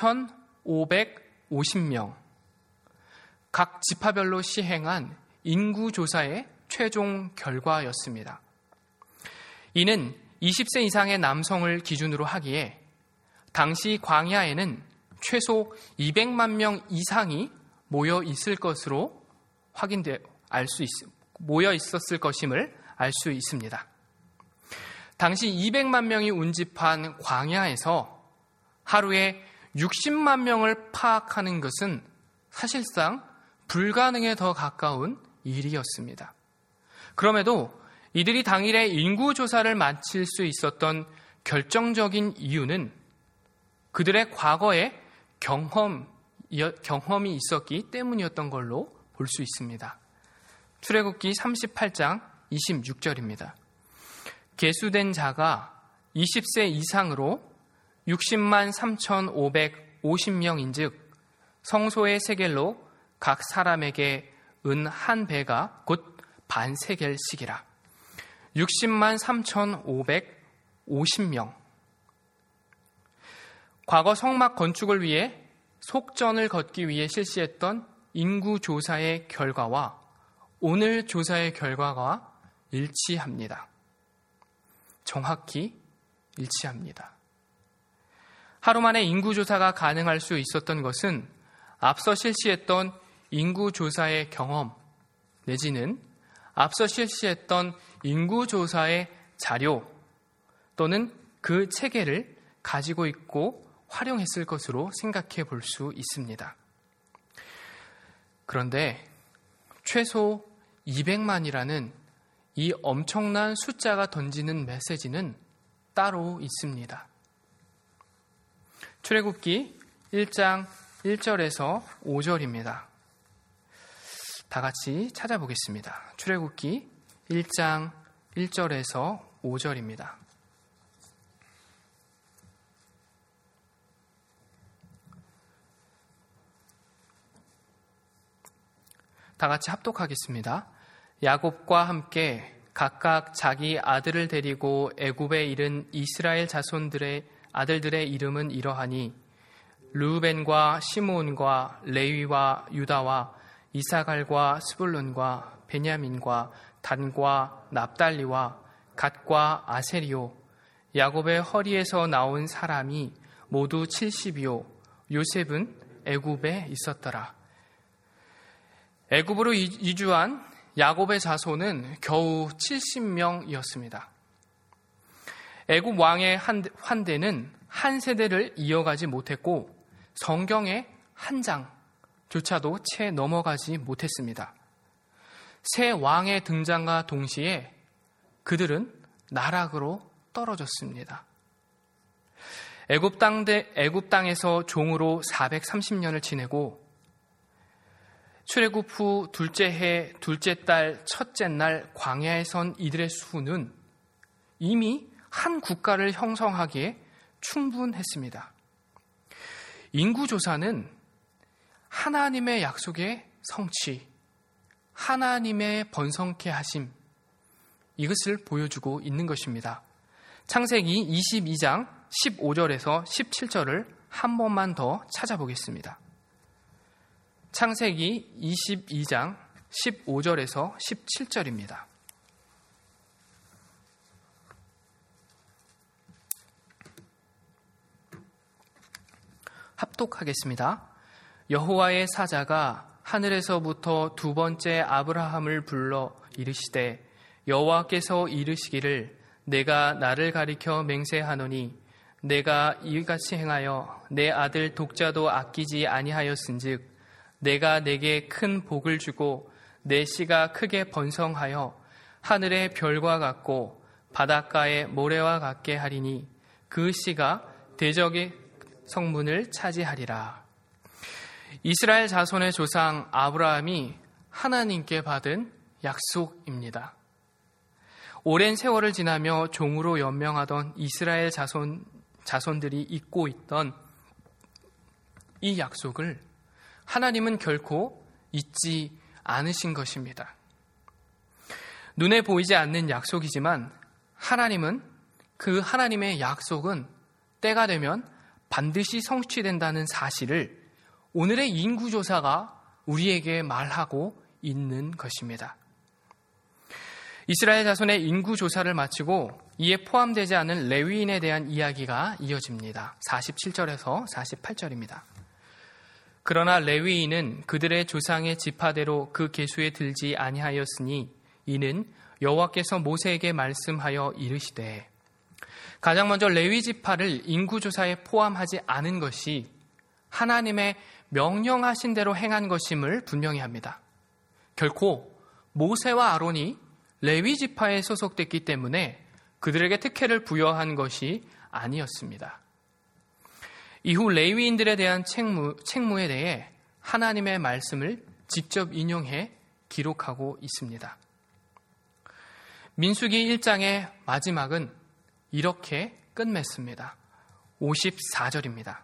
삼천오백오십 명. 각 지파별로 시행한 인구조사의 최종 결과였습니다. 이는 이십 세 이상의 남성을 기준으로 하기에 당시 광야에는 최소 이백만 명 이상이 모여 있을 것으로 확인돼 알 수 있, 모여 있었을 것임을 알 수 있습니다. 당시 이백만 명이 운집한 광야에서 하루에 육십만 명을 파악하는 것은 사실상 불가능에 더 가까운 일이었습니다. 그럼에도 이들이 당일에 인구조사를 마칠 수 있었던 결정적인 이유는 그들의 과거에 경험, 경험이 있었기 때문이었던 걸로 볼 수 있습니다. 출애굽기 삼십팔 장 이십육 절입니다. 계수된 자가 이십 세 이상으로 육십만 삼천오백오십 명인즉 성소의 세겔로 각 사람에게 은 한 배가 곧 반세겔씩이라. 육십만 삼천오백오십 명. 과거 성막 건축을 위해 속전을 걷기 위해 실시했던 인구 조사의 결과와 오늘 조사의 결과가 일치합니다. 정확히 일치합니다. 하루 만에 인구조사가 가능할 수 있었던 것은 앞서 실시했던 인구조사의 경험 내지는 앞서 실시했던 인구조사의 자료 또는 그 체계를 가지고 있고 활용했을 것으로 생각해 볼 수 있습니다. 그런데 최소 이백만이라는 이 엄청난 숫자가 던지는 메시지는 따로 있습니다. 출애굽기 일 장 일 절에서 오 절입니다. 다 같이 찾아보겠습니다. 출애굽기 일 장 일 절에서 오 절입니다. 다 같이 합독하겠습니다. 야곱과 함께 각각 자기 아들을 데리고 애굽에 이른 이스라엘 자손들의 아들들의 이름은 이러하니 르우벤과 시므온과 레위와 유다와 이사갈과 스불론과 베냐민과 단과 납달리와 갓과 아세리오 야곱의 허리에서 나온 사람이 모두 칠십이요 요셉은 애굽에 있었더라. 애굽으로 이주한 야곱의 자손은 겨우 칠십 명이었습니다. 애굽 왕의 환대는 한 세대를 이어가지 못했고 성경의 한 장조차도 채 넘어가지 못했습니다. 새 왕의 등장과 동시에 그들은 나락으로 떨어졌습니다. 애굽 땅, 애굽 땅에서 종으로 사백삼십 년을 지내고 출애굽 후 둘째 해, 둘째 달, 첫째 날 광야에 선 이들의 수는 이미 한 국가를 형성하기에 충분했습니다. 인구조사는 하나님의 약속의 성취, 하나님의 번성케 하심, 이것을 보여주고 있는 것입니다. 창세기 이십이 장 십오 절에서 십칠 절을 한 번만 더 찾아보겠습니다. 창세기 이십이 장 십오 절에서 십칠 절입니다. 합독하겠습니다. 여호와의 사자가 하늘에서부터 두 번째 아브라함을 불러 이르시되 여호와께서 이르시기를 내가 나를 가리켜 맹세하노니 내가 이같이 행하여 내 아들 독자도 아끼지 아니하였은즉 내가 내게 큰 복을 주고 내 씨가 크게 번성하여 하늘의 별과 같고 바닷가의 모래와 같게 하리니 그 씨가 대적의 성문을 차지하리라. 이스라엘 자손의 조상 아브라함이 하나님께 받은 약속입니다. 오랜 세월을 지나며 종으로 연명하던 이스라엘 자손, 자손들이 잊고 있던 이 약속을 하나님은 결코 잊지 않으신 것입니다. 눈에 보이지 않는 약속이지만 하나님은 그 하나님의 약속은 때가 되면 반드시 성취된다는 사실을 오늘의 인구조사가 우리에게 말하고 있는 것입니다. 이스라엘 자손의 인구조사를 마치고 이에 포함되지 않은 레위인에 대한 이야기가 이어집니다. 사십칠 절에서 사십팔 절입니다. 그러나 레위인은 그들의 조상의 지파대로 그 계수에 들지 아니하였으니 이는 여호와께서 모세에게 말씀하여 이르시되 가장 먼저 레위 지파를 인구조사에 포함하지 않은 것이 하나님의 명령하신 대로 행한 것임을 분명히 합니다. 결코 모세와 아론이 레위 지파에 소속됐기 때문에 그들에게 특혜를 부여한 것이 아니었습니다. 이후 레위인들에 대한 책무, 책무에 대해 하나님의 말씀을 직접 인용해 기록하고 있습니다. 민수기 일 장의 마지막은 이렇게 끝맺습니다. 오십사 절입니다.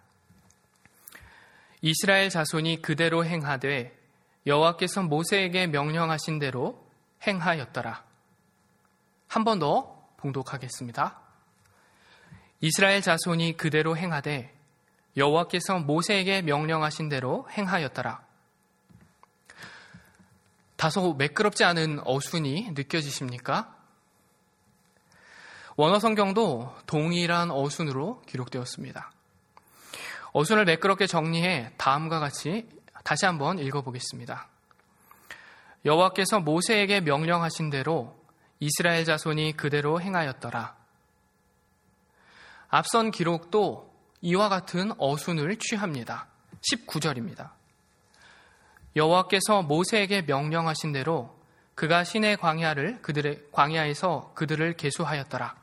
이스라엘 자손이 그대로 행하되 여호와께서 모세에게 명령하신 대로 행하였더라. 한 번 더 봉독하겠습니다. 이스라엘 자손이 그대로 행하되 여호와께서 모세에게 명령하신 대로 행하였더라. 다소 매끄럽지 않은 어순이 느껴지십니까? 원어 성경도 동일한 어순으로 기록되었습니다. 어순을 매끄럽게 정리해 다음과 같이 다시 한번 읽어보겠습니다. 여호와께서 모세에게 명령하신 대로 이스라엘 자손이 그대로 행하였더라. 앞선 기록도 이와 같은 어순을 취합니다. 십구 절입니다. 여호와께서 모세에게 명령하신 대로 그가 시내 광야를 그들의 광야에서 그들을 계수하였더라.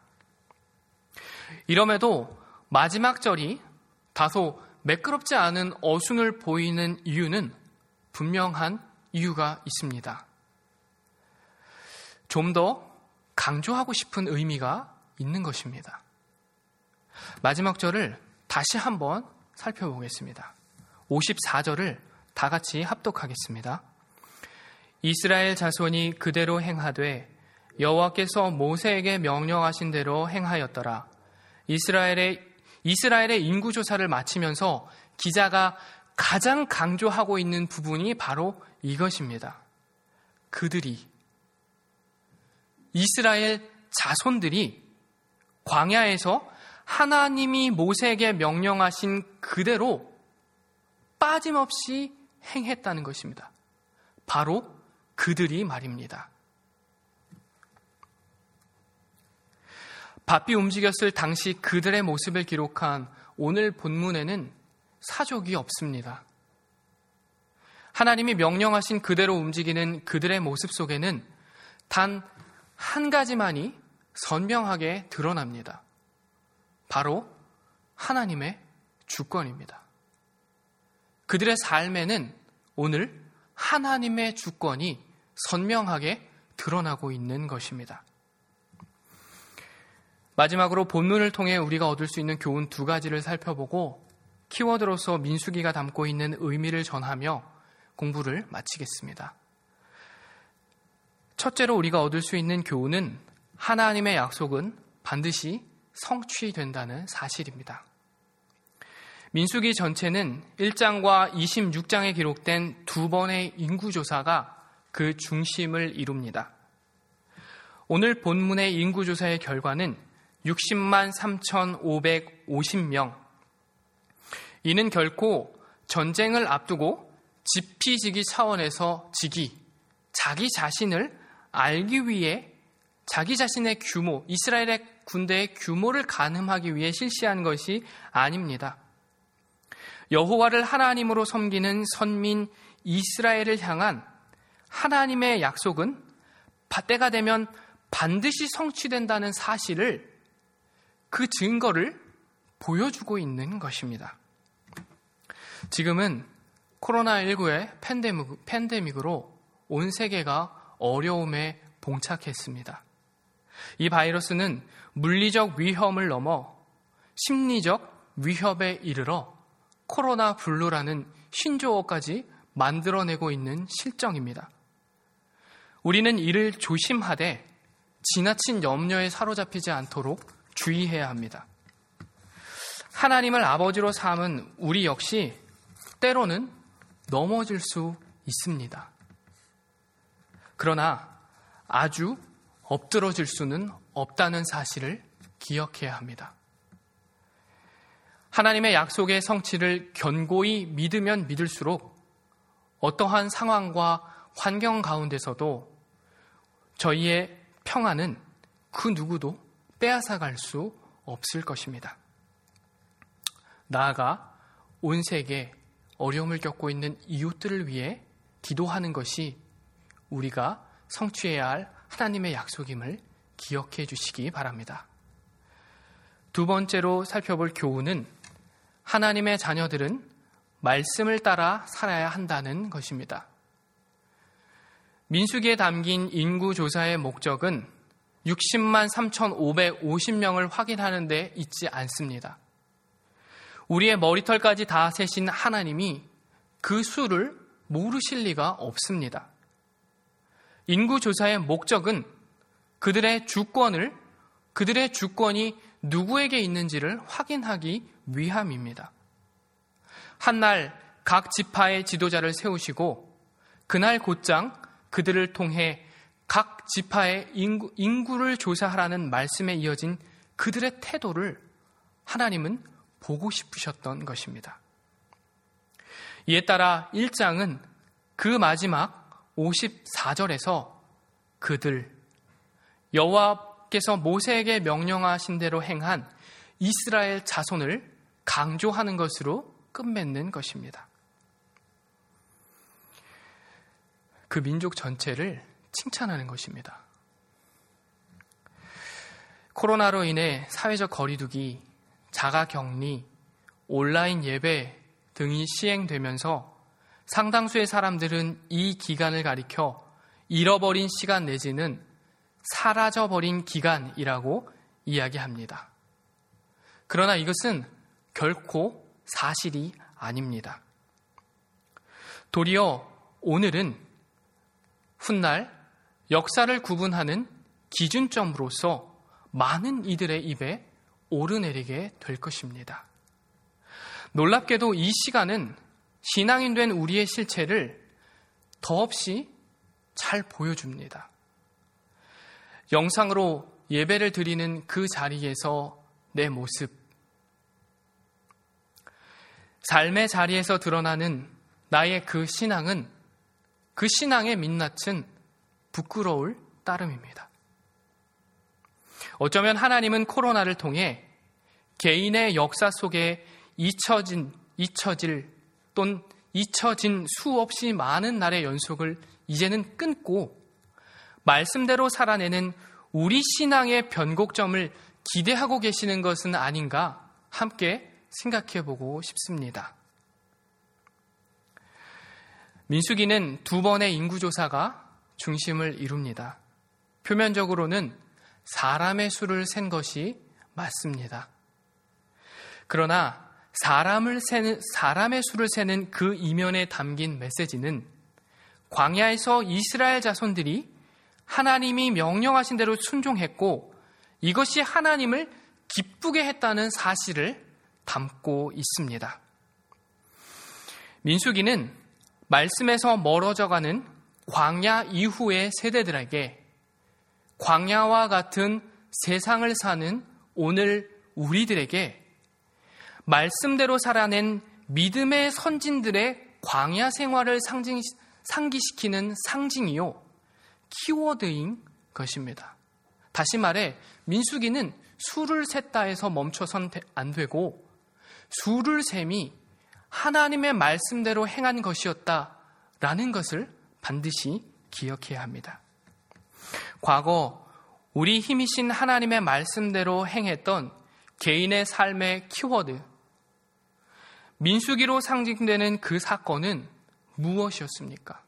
이럼에도 마지막 절이 다소 매끄럽지 않은 어순을 보이는 이유는 분명한 이유가 있습니다. 좀 더 강조하고 싶은 의미가 있는 것입니다. 마지막 절을 다시 한번 살펴보겠습니다. 오십사 절을 다 같이 합독하겠습니다. 이스라엘 자손이 그대로 행하되 여호와께서 모세에게 명령하신 대로 행하였더라. 이스라엘의 이스라엘의 인구 조사를 마치면서 기자가 가장 강조하고 있는 부분이 바로 이것입니다. 그들이 이스라엘 자손들이 광야에서 하나님이 모세에게 명령하신 그대로 빠짐없이 행했다는 것입니다. 바로 그들이 말입니다. 바삐 움직였을 당시 그들의 모습을 기록한 오늘 본문에는 사족이 없습니다. 하나님이 명령하신 그대로 움직이는 그들의 모습 속에는 단 한 가지만이 선명하게 드러납니다. 바로 하나님의 주권입니다. 그들의 삶에는 오늘 하나님의 주권이 선명하게 드러나고 있는 것입니다. 마지막으로 본문을 통해 우리가 얻을 수 있는 교훈 두 가지를 살펴보고 키워드로서 민수기가 담고 있는 의미를 전하며 공부를 마치겠습니다. 첫째로 우리가 얻을 수 있는 교훈은 하나님의 약속은 반드시 성취된다는 사실입니다. 민수기 전체는 일 장과 이십육 장에 기록된 두 번의 인구조사가 그 중심을 이룹니다. 오늘 본문의 인구조사의 결과는 육십만 삼천오백오십 명. 이는 결코 전쟁을 앞두고 지피지기 차원에서 지기, 자기 자신을 알기 위해 자기 자신의 규모, 이스라엘의 군대의 규모를 가늠하기 위해 실시한 것이 아닙니다. 여호와를 하나님으로 섬기는 선민 이스라엘을 향한 하나님의 약속은 때가 되면 반드시 성취된다는 사실을, 그 증거를 보여주고 있는 것입니다. 지금은 코로나십구의 팬데믹, 팬데믹으로 온 세계가 어려움에 봉착했습니다. 이 바이러스는 물리적 위험을 넘어 심리적 위협에 이르러 코로나 블루라는 신조어까지 만들어내고 있는 실정입니다. 우리는 이를 조심하되 지나친 염려에 사로잡히지 않도록 주의해야 합니다. 하나님을 아버지로 삼은 우리 역시 때로는 넘어질 수 있습니다. 그러나 아주 엎드러질 수는 없다는 사실을 기억해야 합니다. 하나님의 약속의 성취를 견고히 믿으면 믿을수록 어떠한 상황과 환경 가운데서도 저희의 평안은 그 누구도 빼앗아갈 수 없을 것입니다. 나아가 온 세계 어려움을 겪고 있는 이웃들을 위해 기도하는 것이 우리가 성취해야 할 하나님의 약속임을 기억해 주시기 바랍니다. 두 번째로 살펴볼 교훈은 하나님의 자녀들은 말씀을 따라 살아야 한다는 것입니다. 민수기에 담긴 인구조사의 목적은 육십만 삼천오백오십 명을 확인하는 데 있지 않습니다. 우리의 머리털까지 다 세신 하나님이 그 수를 모르실 리가 없습니다. 인구조사의 목적은 그들의 주권을, 그들의 주권이 누구에게 있는지를 확인하기 위함입니다. 한날 각 지파의 지도자를 세우시고 그날 곧장 그들을 통해 각 지파의 인구, 인구를 조사하라는 말씀에 이어진 그들의 태도를 하나님은 보고 싶으셨던 것입니다. 이에 따라 일 장은 그 마지막 오십사 절에서 그들, 여호와께서 모세에게 명령하신 대로 행한 이스라엘 자손을 강조하는 것으로 끝맺는 것입니다. 그 민족 전체를 칭찬하는 것입니다. 코로나로 인해 사회적 거리두기, 자가격리, 온라인 예배 등이 시행되면서 상당수의 사람들은 이 기간을 가리켜 잃어버린 시간 내지는 사라져버린 기간이라고 이야기합니다. 그러나 이것은 결코 사실이 아닙니다. 도리어 오늘은 훗날 역사를 구분하는 기준점으로서 많은 이들의 입에 오르내리게 될 것입니다. 놀랍게도 이 시간은 신앙인 된 우리의 실체를 더없이 잘 보여줍니다. 영상으로 예배를 드리는 그 자리에서 내 모습, 삶의 자리에서 드러나는 나의 그 신앙은 그 신앙의 민낯은 부끄러울 따름입니다. 어쩌면 하나님은 코로나를 통해 개인의 역사 속에 잊혀진, 잊혀질 또는 잊혀진 수없이 많은 날의 연속을 이제는 끊고 말씀대로 살아내는 우리 신앙의 변곡점을 기대하고 계시는 것은 아닌가 함께 생각해 보고 싶습니다. 민수기는 두 번의 인구조사가 중심을 이룹니다. 표면적으로는 사람의 수를 센 것이 맞습니다. 그러나 사람을 세는, 사람의 수를 세는 그 이면에 담긴 메시지는 광야에서 이스라엘 자손들이 하나님이 명령하신 대로 순종했고 이것이 하나님을 기쁘게 했다는 사실을 담고 있습니다. 민수기는 말씀에서 멀어져가는 광야 이후의 세대들에게 광야와 같은 세상을 사는 오늘 우리들에게 말씀대로 살아낸 믿음의 선진들의 광야 생활을 상징, 상기시키는 상징이요 키워드인 것입니다. 다시 말해 민수기는 수를 셌다 해서 멈춰선 안 되고 수를 셈이 하나님의 말씀대로 행한 것이었다라는 것을 반드시 기억해야 합니다. 과거 우리 힘이신 하나님의 말씀대로 행했던 개인의 삶의 키워드, 민수기로 상징되는 그 사건은 무엇이었습니까?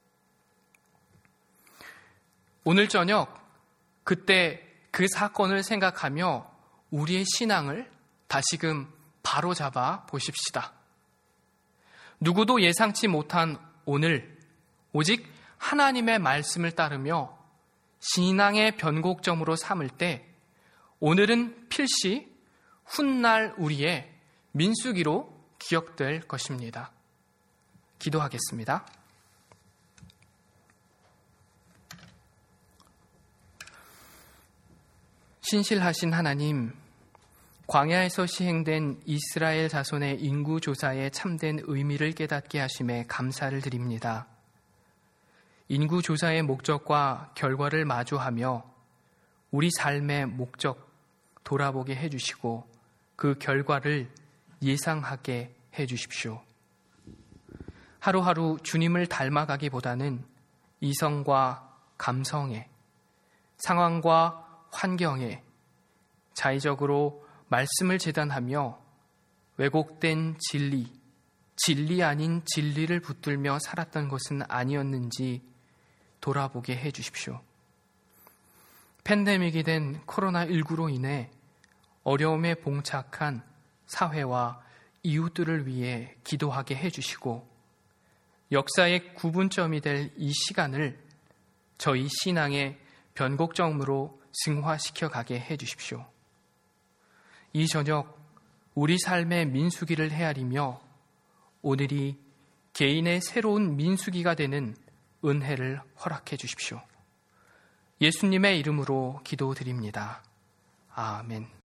오늘 저녁 그때 그 사건을 생각하며 우리의 신앙을 다시금 바로잡아 보십시다. 누구도 예상치 못한 오늘 오직 하나님의 말씀을 따르며 신앙의 변곡점으로 삼을 때 오늘은 필시 훗날 우리의 민수기로 기억될 것입니다. 기도하겠습니다. 신실하신 하나님, 광야에서 시행된 이스라엘 자손의 인구 조사의 참된 의미를 깨닫게 하심에 감사를 드립니다. 인구 조사의 목적과 결과를 마주하며 우리 삶의 목적 돌아보게 해주시고 그 결과를 예상하게 해주십시오. 하루하루 주님을 닮아가기보다는 이성과 감성에, 상황과 환경에 자의적으로 말씀을 재단하며 왜곡된 진리, 진리 아닌 진리를 붙들며 살았던 것은 아니었는지 돌아보게 해주십시오. 팬데믹이 된 코로나십구로 인해 어려움에 봉착한 사회와 이웃들을 위해 기도하게 해주시고 역사의 구분점이 될 이 시간을 저희 신앙의 변곡점으로 승화시켜 가게 해주십시오. 이 저녁 우리 삶의 민수기를 헤아리며 오늘이 개인의 새로운 민수기가 되는 은혜를 허락해 주십시오. 예수님의 이름으로 기도드립니다. 아멘.